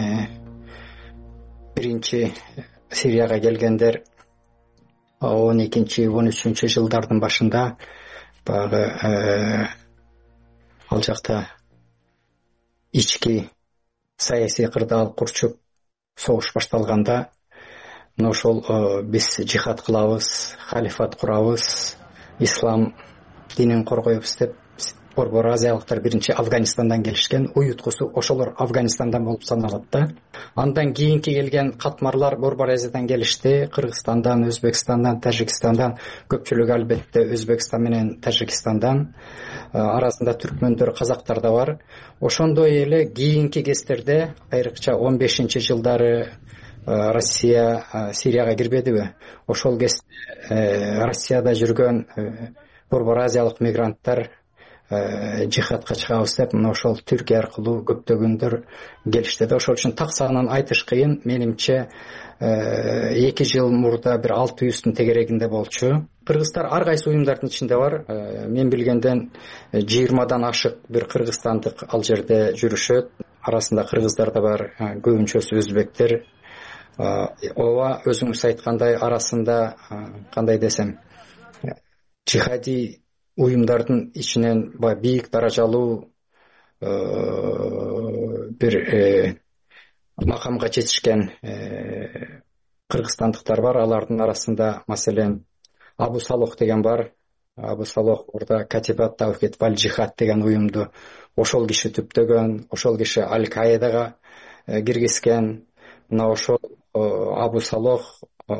биринчи Сирияга келгендер он экинчи он үчүнчү жылдардын башында баягы ал жакта ички саясий кырдаал курчуп согуш башталганда, мына ошол биз жихад кылабыз, халифат курабыз, ислам динин коргойбуз деп борбор азиялыктар биринчи Афганистандан келишкен. Уюткусу ошолор Афганистандан болуп саналат да. Андан кийинки келген катмарлар борбор азиядан келишти. Кыргызстандан, Өзбекстандан, Тажикстандан, көпчүлүгү албетте Өзбекстан менен Тажикстандан, арасында түркмөндөр, казактар да бар. Ошондой эле кийинки кездерде, айрыкча он бешинчи жылдары Россия Сирияга кирбедиби? Ошол кезде Россияда жүргөн борбор азиялык мигранттар жихадка чыгабыз деп, мына ошол Түркия аркылуу көптөгөндөр келишти да. Ошол үчүн так санын айтыш кыйын. Менимче эки жыл мурда бир алты жүздүн тегерегинде болчу. Кыргыздар ар кайсы уюмдардын ичинде бар. Мен билгенден жыйырмадан ашык бир кыргызстандык ал жерде жүрүшөт. Арасында кыргыздар да бар, көбүнчөсү өзбектер. Ооба, өзүңүз айткандай, арасында кандай десем, жихади уюмдардын ичинен бийик даражалуу бир макамга жетишкен кыргызстандыктар бар. Алардын арасында маселен Абу Салох деген бар. Абу Салох орда Катибат Таухид вал Джихад деген уюмду ошол киши түптөгөн, ошол киши Аль-Каидага киргизген. Мына ошол Абу Салох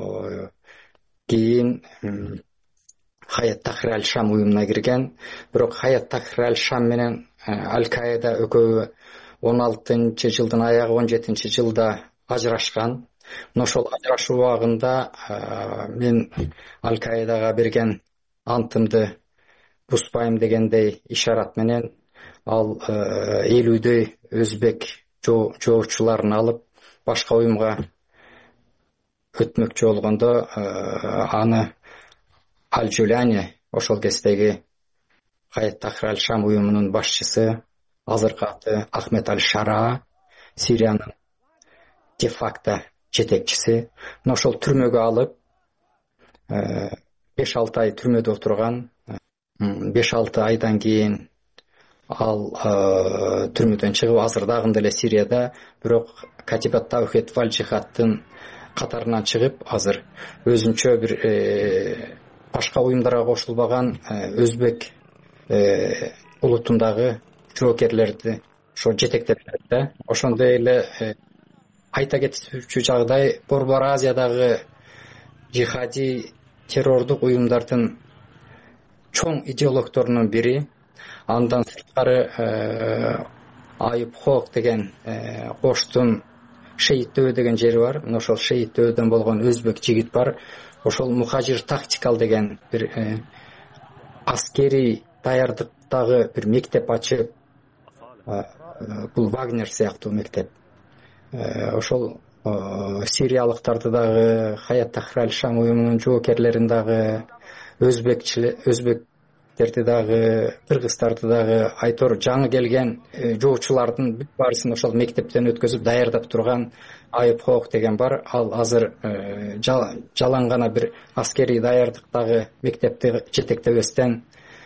кийин Хаят Тахрир аль-Шам уюмуна кирген. Бирок Хаят Тахрир аль-Шам менен Аль-Каида экөө он алтынчы жылдын аягы он жетинчи жылда ажырашкан. Мына ошол ажырашуу убагында мен Аль-Каидага берген антымды бузбайм дегендей ишарат менен ал элүүдөй өзбек жоочуларын алып башка уюмга өтмөкчү болгондо аны Аль-Джуляни, ошол кездеги Хаят Тахрир аль-Шам уюмунун башчысы, азыркы аты Ахмед аль-Шара, Сириянын де-факто жетекчиси, мына ошол түрмөгө алып беш алты ай түрмөдө отурган. беш алты айдан кийин ал түрмөдөн чыгып азыр дагы деле Сирияда, бирок Катибат Таухид вал Джихадтын катарынан чыгып азыр өзүнчө бир башка уюмдарга кошулбаган өзбек улутундагы жоокерлерди ошо жетектеп берет да. Ошондой эле айта кетүүчү жагдай Борбор Азиядагы жихади террордук уюмдардын чоң идеологторунун бири. Андан сырткары Айып Хок деген Коштун Шейит Дөбө деген жери бар. Ошол Шейит Дөбөдөн болгон өзбек жигит бар. Ошол Мухажир тактикал деген бир аскери даярдыктагы бир мектеп ачып, бул Вагнер сыяктуу мектеп. Ошол сириялыктарды дагы, Хаят Тахрир аль-Шам уюмунун жоокерлерин дагы, өзбекчилер, өзбектерди дагы, кыргыздарды дагы, айтор жаңы келген жоочулардын бүт баарысын ошол мектептен өткөзүп даярдап турган Айып Хок деген бар. Ал азыр жалаң гана бир аскери даярдыктагы мектепти жетектебестен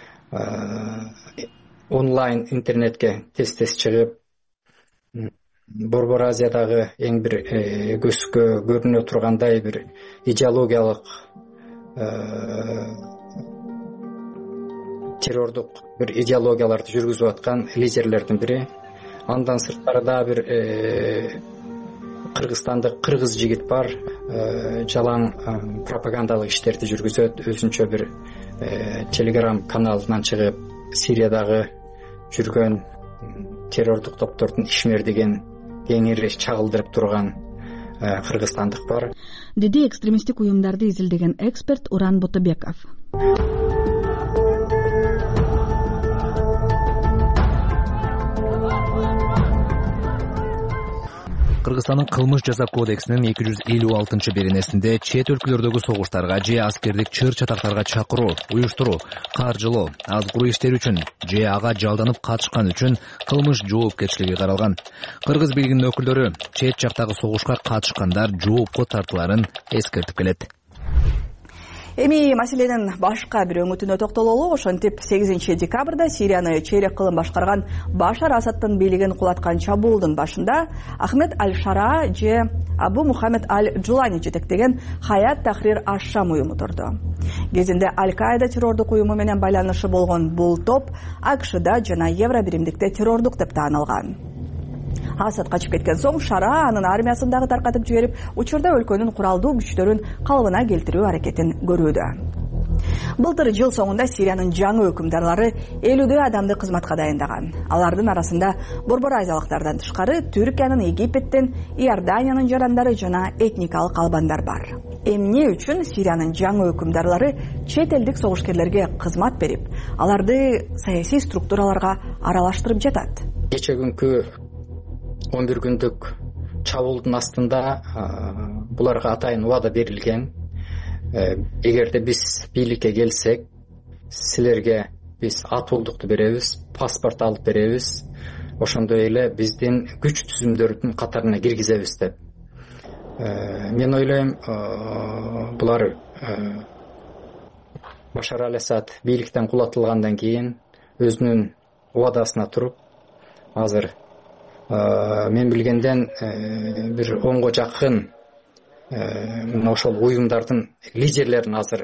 онлайн интернетке тез-тез чыгып, Борбор Азиядагы эң бир көзгө көрүнө тургандай бир идеологиялык террордук бир идеологияларды жүргүзүп аткан лидерлердин бири. Андан сырткары да бир Кыргызстандык кыргыз жигит бар, жалаң пропагандалык иштерди жүргүзөт. Өзүнчө бир телеграм каналынан чыгып, Сириядагы жүргөн террордук топтордун ишмердигин кеңири чагылдырып турган кыргызстандык бар, деди экстремисттик уюмдарды изилдеген эксперт Уран Ботобеков. Кыргызстандын кылмыш жаза кодексинин эки жүз элүү алтынчы беренесинде чет өлкөлөрдөгү согуштарга же аскердик чыр чатактарга чакыруу, уюштуруу, каржылоо, азгыруу иштери үчүн же ага жалданып катышкан үчүн кылмыш жоопкерчилиги каралган. Кыргыз бийлигинин өкүлдөрү чет жактагы согушка катышкандар жоопко тартыларын эскертип келет. Эми маселенин башка бир өңүтүнө токтололу. Ошентип сегизинчи декабрда Сирияны чейрек кылым башкарган Башар Асадтын бийлигин кулаткан чабуулдун башында Ахмед аль-Шара же Абу Мухаммед аль-Джулани жетектеген Хаят Тахрир аль-Шам уюму турду. Кезинде Аль-Каида террордук уюму менен байланышы болгон бул топ АКШда жана Евро биримдикте террордук деп таанылган. Асад качып кеткен соң Шара анын армиясын дагы таркатып жиберип, учурда өлкөнүн куралдуу күчтөрүн калыбына келтирүү аракетин көрүүдө. Былтыр жыл соңунда Сириянын жаңы өкүмдарлары элүүдөй адамды кызматка дайындаган. Алардын арасында Борбор Азиялыктардан тышкары Түркиянын, Египеттен, Иорданиянын жарандары жана этникалык албандар бар. Эмне үчүн Сириянын жаңы өкүмдарлары чет элдик согушкерлерге кызмат берип, аларды саясий структураларга аралаштырып жатат? Кече күнкү он бир күндүк чабуулдун астында буларга атайын убада берилген. Эгерде биз бийликке келсек, силерге биз атуулдукту беребиз, паспорт алып беребиз, ошондой эле биздин күч түзүмдөрдүн катарына киргизебиз деп. Мен ойлойм, булар Башар аль-Асад бийликтен кулатылгандан кийин өзүнүн убадасына туруп, азыр мен билгенден бир онго жакын ошол уюмдардын лидерлерин азыр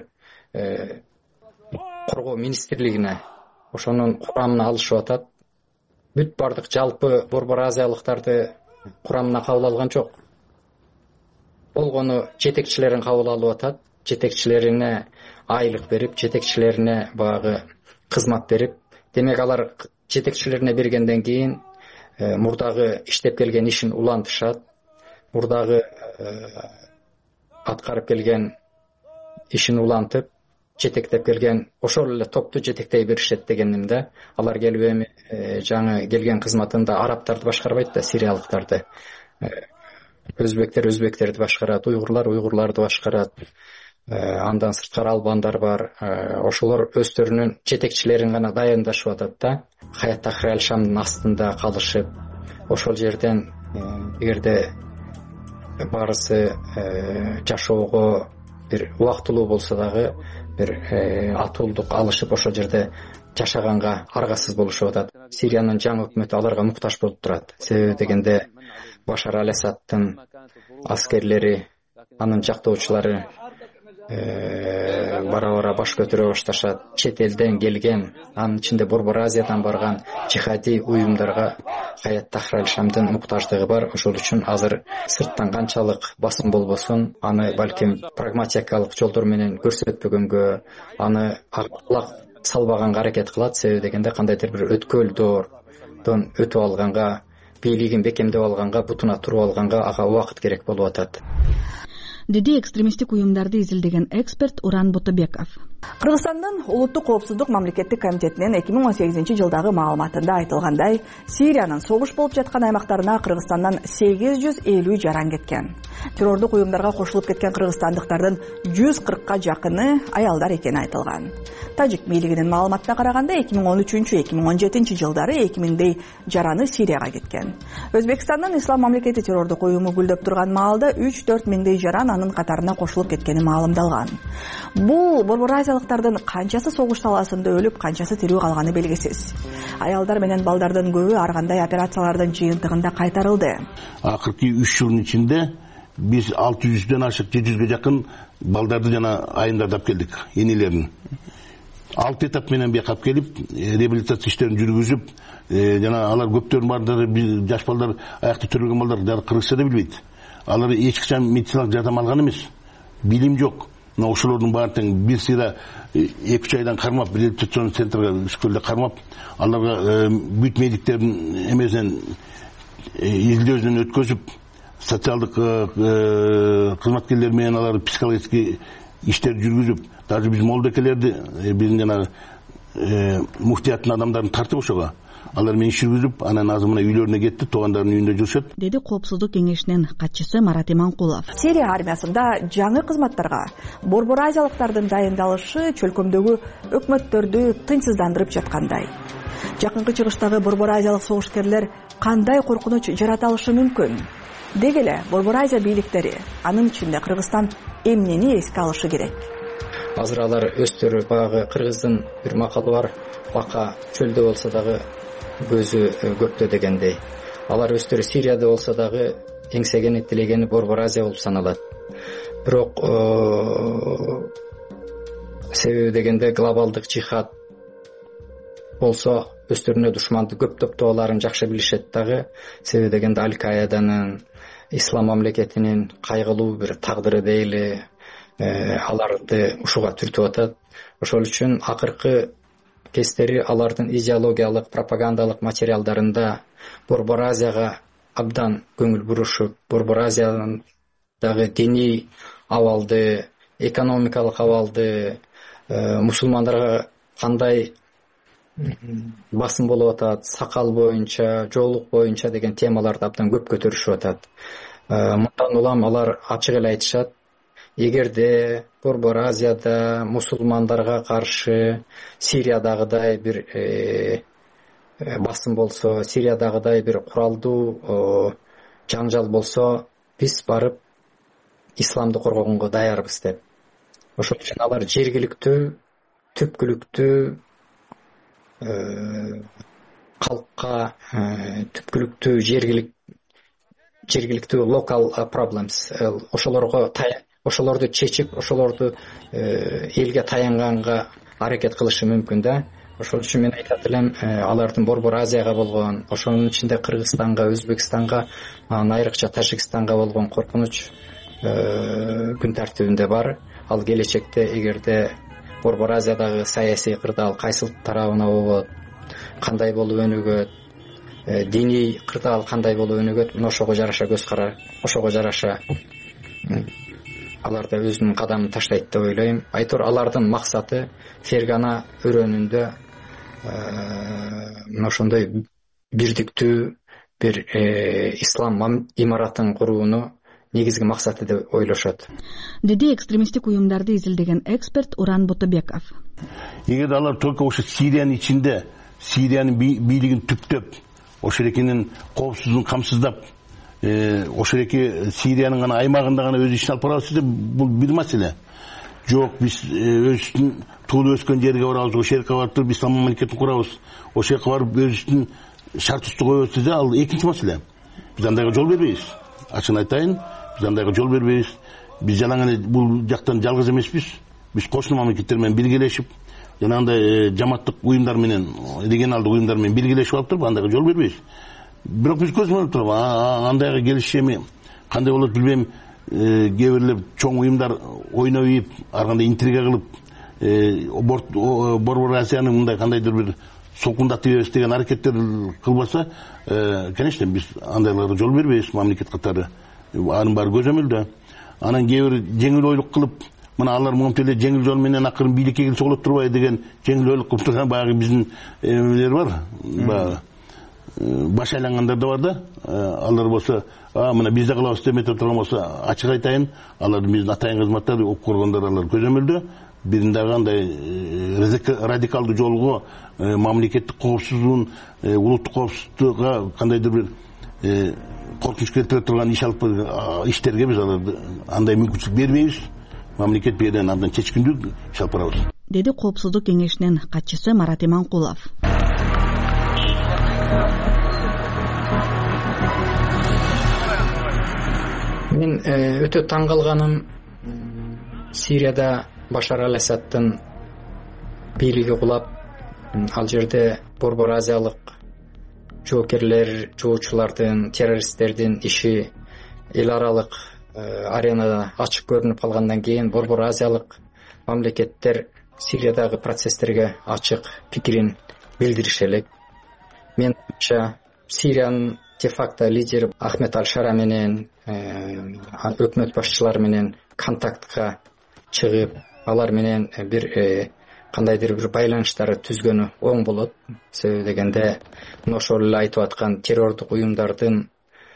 коргоо министрлигине ошонун курамына алышып атат. Бүт бардык жалпы Борбор Азиялыктарды курамына кабыл алган жок. Болгону жетекчилерин кабыл алып атат. Жетекчилерине айлык берип, жетекчилерине багы кызмат берип, демек алар жетекчилерине бергенден кийин мурдагы иштеп келген ишин улантышат, мурдагы аткарып келген ишин улантып, жетектеп келген ошол эле топту жетектей беришет дегенимде. Алар келип эми жаңы келген кызматында арабтарды башкарбайт да, сириялыктарды. Өзбектер өзбектерди башкарат, уйгурлар уйгурларды башкарат. Андан сырткары албандар бар. Ошолор өздөрүнүн жетекчилерин гана дайындашып атат да. Хаят Тахрир аль-Шамдын астында калышып, ошол жерден эгерде баарысы жашоого бир убактылуу болсо дагы бир атуулдук алышып ошол жерде жашаганга аргасыз болушуп атат. Сириянын жаңы өкмөтү аларга муктаж болуп турат. Себеби дегенде Башар аль-Асадтын аскерлери, анын жактоочулары бара бара баш көтөрө башташат. Чет элден келген, анын ичинде Борбор Азиядан барган жихади уюмдарга Хаят Тахрир аль-Шамдын муктаждыгы бар. Ошол үчүн азыр сырттан канчалык басым болбосун, аны балким прагматикалык жолдор менен көрсөтпөгөнгө, аны алак салбаганга аракет кылат. Себеби дегенде кандайдыр бир өткөлдөрдөн өтүп алганга, бийлигин бекемдеп алганга, бутуна туруп алганга ага убакыт керек болуп атат, деди экстремисттик уюмдарды изилдеген эксперт Уран Ботобеков. Кыргызстандын улуттук коопсуздук мамлекеттик комитетинин эки миң он сегизинчи жылдагы маалыматында айтылгандай, Сириянын согуш болуп жаткан аймактарына Кыргызстандан сегиз жүз элүү жаран кеткен. Террордук уюмдарга кошулуп кеткен кыргызстандыктардын жүз кыркка жакыны аялдар экени айтылган. Тажик бийлигинин маалыматына караганда эки миң он үчүнчү эки миң он жетинчи жылдары эки миңдей жараны Сирияга кеткен. Өзбекстандын Ислам мамлекети террордук уюму гүлдөп турган маалда үч төрт миңдей жаран анын катарына кошулуп кеткени маалымдалган. Бул Борбор Азиялыктардын канчасы согуш талаасында өлүп, канчасы тирүү калганы белгисиз. Аялдар менен балдардын көбү ар кандай операциялардын жыйынтыгында кайтарылды. Акыркы үч жылдын ичинде биз алты жүздөн ашык, жети жүзгө жакын балдарды жана айымдарды алып келдик, энелерин. Алты этап менен бияка алып келип, реабилитация иштерин жүргүзүп, жана алар көптөрүнүн баардыгы жаш балдар, аякта төрөлгөн балдар кыргызча да билбейт. Алар эч качан медициналык жардам алган эмес. Билим жок. Но ошолордун баардыгын бир сыйра эки үч айдан кармап, реабилитацион центрге школда кармап, аларга бүт медиктердин эмесинен изилдөөсүнөн өткөзүп, социалдык кызматкерлер менен алар психологический иштер жүргүзүп, даже биз молдокелерди, биздин жана муфтияттын адамдарын тартып ошого алар менен иш жүргүзүп, анан азыр мына үйлөрүнө кетти, туугандарынын үйүндө жүрүшөт, деди Коопсуздук кеңешинин катчысы Марат Иманкулов. Сирия армиясында жаңы кызматтарга Борбор Азиялыктардын дайындалышы чөлкөмдөгү өкмөттөрдү тынчсыздандырып жаткандай. Жакынкы чыгыштагы Борбор Азиялык согушкерлер кандай коркунуч жарата алышы мүмкүн? Деги эле Борбор Азия бийликтери, анын ичинде Кыргызстан эмнени эске алышы керек? Азыр алар өздөрү багы кыргыздын бир макалы бар, бака чөлдө болсо дагы көзү көптө дегендей. Алар өздөрү Сирияда болсо дагы эңсегени тилегени Борбор Азия болуп саналат. Бирок себеби дегенде глобалдык жихад болсо өздөрүнө душманды көп топтооларын жакшы билишет дагы. Себеби дегенде Аль-Каиданын, Ислам мамлекетинин кайгылуу бир тагдыры дейли, аларды ушуга түртүп атат. Ошол үчүн акыркы кездери алардын идеологиялык, пропагандалык материалдарында Борбор Азияга абдан көңүл бурушуп, Борбор Азиядагы диний абалды, экономикалык абалды, мусулмандарга кандай басым болуп атат, сакал боюнча, жоолук боюнча деген темаларды абдан көп көтөрүшүп атат. Мындан улам алар ачык эле айтышат, эгерде Борбор Азияда мусулмандарга каршы Сириядагыдай бир басым болсо, Сириядагыдай бир куралдуу жаңжал болсо, биз барып исламды коргогонго даярбыз деп. Ошол үчүн алар жергиликтүү, түпкүлүктүү калкка, түпкүлүктүү жергилик жергиликтүү local problems, ошолорго ошолорду чечип, ошолорду элге таянганга аракет кылышы мүмкүн да. Ошол үчүн мен айтат элем, алардын Борбор Азияга болгон, ошонун ичинде Кыргызстанга, Өзбекстанга, айрыкча Тажикстанга болгон коркунуч күн тартибинде бар. Ал келечекте эгерде Борбор Азиядагы саясий кырдаал кайсыл тарабына болот, кандай болуп өнүгөт, диний кырдаал кандай болуп өнүгөт, ошого жараша көз карар, ошого жараша алар да өзүнүн кадамын таштайт деп ойлойм. Айтор алардын максаты Фергана өрөөнүндө ошондой бирдиктүү бир ислам имаратын курууну негизги максаты деп ойлошот, деди экстремисттик уюмдарды изилдеген эксперт Уран Ботобеков. Эгер алар только ошо Сириянын ичинде, Сириянын бийлигин түптөп, ошол экенин коопсуздугун камсыздап, ошол эки Сириянын гана аймагында гана өз ишин алып барабыз десе, бул бир маселе. Жок, биз өзүбүздүн туулуп өскөн жерге барабыз, ошол жерге барып туруп ислам мамлекетин курабыз, ошол жерге барып өзүбүздүн шартыбызды коебуз десе, ал экинчи маселе. Биз андайга жол бербейбиз. Ачыгын айтайын, биз андайга жол бербейбиз. биз жалаң эле бул жактан жалгыз эмеспиз. Биз кошуна мамлекеттер менен биргелешип, жанагындай жамааттык уюмдар менен, регионалдык уюмдар менен биргелешип алып туруп, андайга жол бербейбиз. Бирок биз көзмөнүп туруп, андайга келишеми кандай болот билбейм, кээ бирлер чоң уюмдар ойноп ийип, ар кандай интрига кылып, Борбор Азиянын мындай кандайдыр бир солкундатып ийбес деген аракеттер кылбаса, конечно, биз андайларга жол бербейбиз мамлекет катары. Анын баары көзөмөлдө. Анан кээ бир жеңил ойлук кылып, мына алар монтип эле жеңил жол менен акырын бийликке келсе болот турбайбы деген жеңил ойлук кылып турган баягы биздин эмелер бар. Баягы баш айлангандар да бар да. Алар болсо, мына биз да кылабыз деп этип турган болсо, ачык айтайын, алар биздин атайын кызматтар окуп көргөндөр, алар көзөмөлдө. Бирин дагы андай радикалдуу жолго, мамлекеттик коопсуздугун, улуттук коопсуздукка кандайдыр бир коркунуч келтире турган иш алып иштерге биз аларды андай мүмкүнчүлүк бербейбиз. Мамлекет берген абдан чечкиндүү иш алып барабыз, деди Коопсуздук кеңешинин катчысы Марат Иманкулов. Мен өтө таң калганым, Сирияда Башар ал-Асадтын бийлиги кулап, ал жерде Борбор Азиялык жоокерлер, жоочулардын, террористтердин иши эл аралык аренада ачык көрүнүп калгандан кийин Борбор Азиялык мамлекеттер Сириядагы процесстерге ачык пикирин билдириши элек. Менимче, Сириянын де-факто лидери Ахмед Аль-Шара менен, өкмөт башчылары менен контактка чыгып, алар менен бир кандайдыр бир байланыштарды түзгөнү оң болот. Себеби дегенде, ошол эле айтып аткан террордук уюмдардын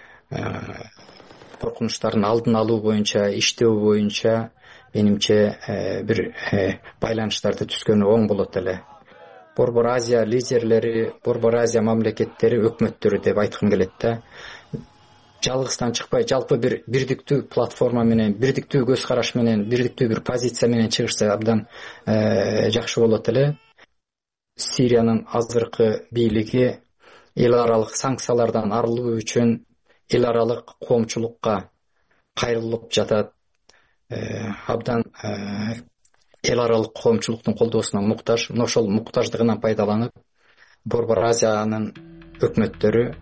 коркунучтардын алдын алуу боюнча, иштөө боюнча менимче бир байланыштарды түзгөнү оң болот эле. Борбор Азия лидерлери, Борбор Азия мамлекеттери, өкмөттөрү деп айткым келет да. Жалгыздан чыкпай, жалпы бир бирдиктүү платформа менен, бирдиктүү көз караш менен, бирдиктүү бир позиция менен чыгышса абдан жакшы болот эле. Сириянын азыркы бийлиги эл аралык санкциялардан арылуу үчүн эл аралык коомчулукка кайрылып жатат. Абдан эл аралык коомчулуктун колдоосуна муктаж. Ошол муктаждыгынан пайдаланып, Борбор Азиянын өкмөттөрү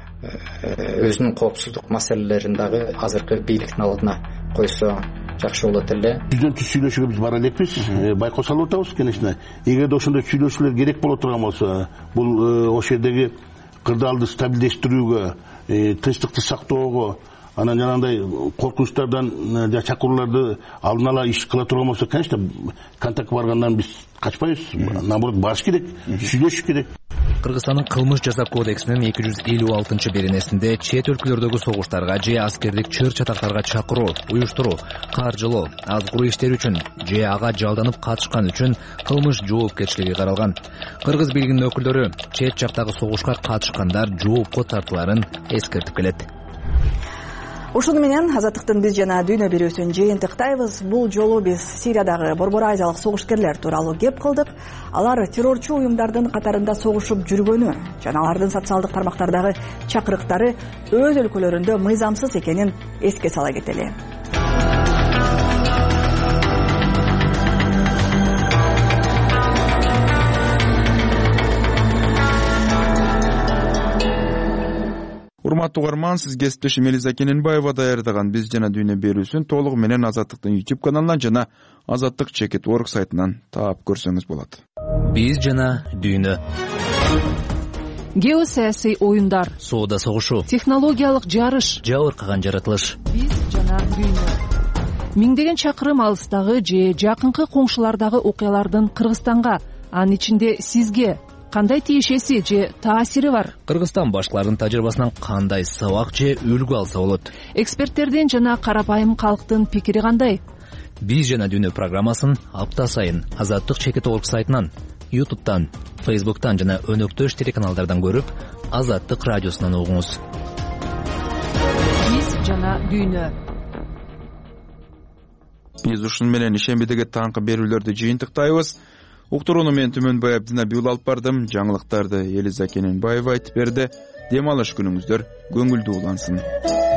өзүнүн коопсуздук маселелерин дагы азыркы бийликтин алдына койсо жакшы болот эле. Жүздөн түз сүйлөшүүгө биз бара элекпиз, байкоосо алып атабыз, конечно. Эгерде ошондой сүйлөшүүлөр керек боло турган болсо, бул ошол жердеги кырдаалды стабилдештирүүгө, тынчтыкты сактоого, анан жанагындай коркунучтардан чакырууларды алдын ала иш кыла турган болсо, конечно, контактка баргандан биз качпайбыз. Наоборот, барыш керек, сүйлөшүш керек. Кыргызстандын кылмыш жаза кодексинин эки жүз элүү алтынчы беренесинде чет өлкөлөрдөгү согуштарга же аскердик чыр чатактарга чакыруу, уюштуруу, каржылоо, азгыруу иштери үчүн же ага жалданып катышкан үчүн кылмыш жоопкерчилиги каралган. Кыргыз бийлигинин өкүлдөрү чет жактагы согушка катышкандар жоопко тартыларын эскертип келет. Ушуну менен Азаттыктын биз жана дүйнө берүүсүн жыйынтыктайбыз. Бул жолу биз Сириядагы Борбор Азиялык согушкерлер тууралуу кеп кылдык. Алар террорчу уюмдардын катарында согушуп жүргөнү жана алардын социалдык тармактардагы чакырыктары өз өлкөлөрүндө мыйзамсыз экенин эске сала кетели. Урматтуу угарман, сиз кесиптешим Элиза Кененбаева даярдаган биз жана дүйнө берүүсүн толугу менен Азаттыктын YouTube каналынан жана Азаттык чекит точка орг сайтынан таап көрсөңүз болот. Биз жана дүйнө. Геосаясий оюндар, соода согушу, технологиялык жарыш, жабыркаган жаратылыш. Биз жана дүйнө. Миңдеген чакырым алыстагы же жакынкы коңшулардагы окуялардын Кыргызстанга, анын ичинде сизге кандай тиешеси же таасири бар? Кыргызстан башкаларынын тажрыйбасынан кандай сабак же үлгү алса болот? Эксперттердин жана карапайым калктын пикири кандай? Биз жана дүйнө программасын апта сайын Азаттык чекит точка орг сайтынан, YouTube'тан, Facebook'тан жана өнөктөш телеканалдардан көрүп, Азаттык радиосунан угуңуз. Биз жана дүйнө. Биз ушун менен ишембидеги таңкы берүүлөрдү жыйынтыктайбыз. Уктурууну мен Түмөнбай Абдинабиул алып бардым. Жаңылыктарды Элиза Кененбаева айтып берди. Дем алыш күнүңүздөр көңүлдүү улансын.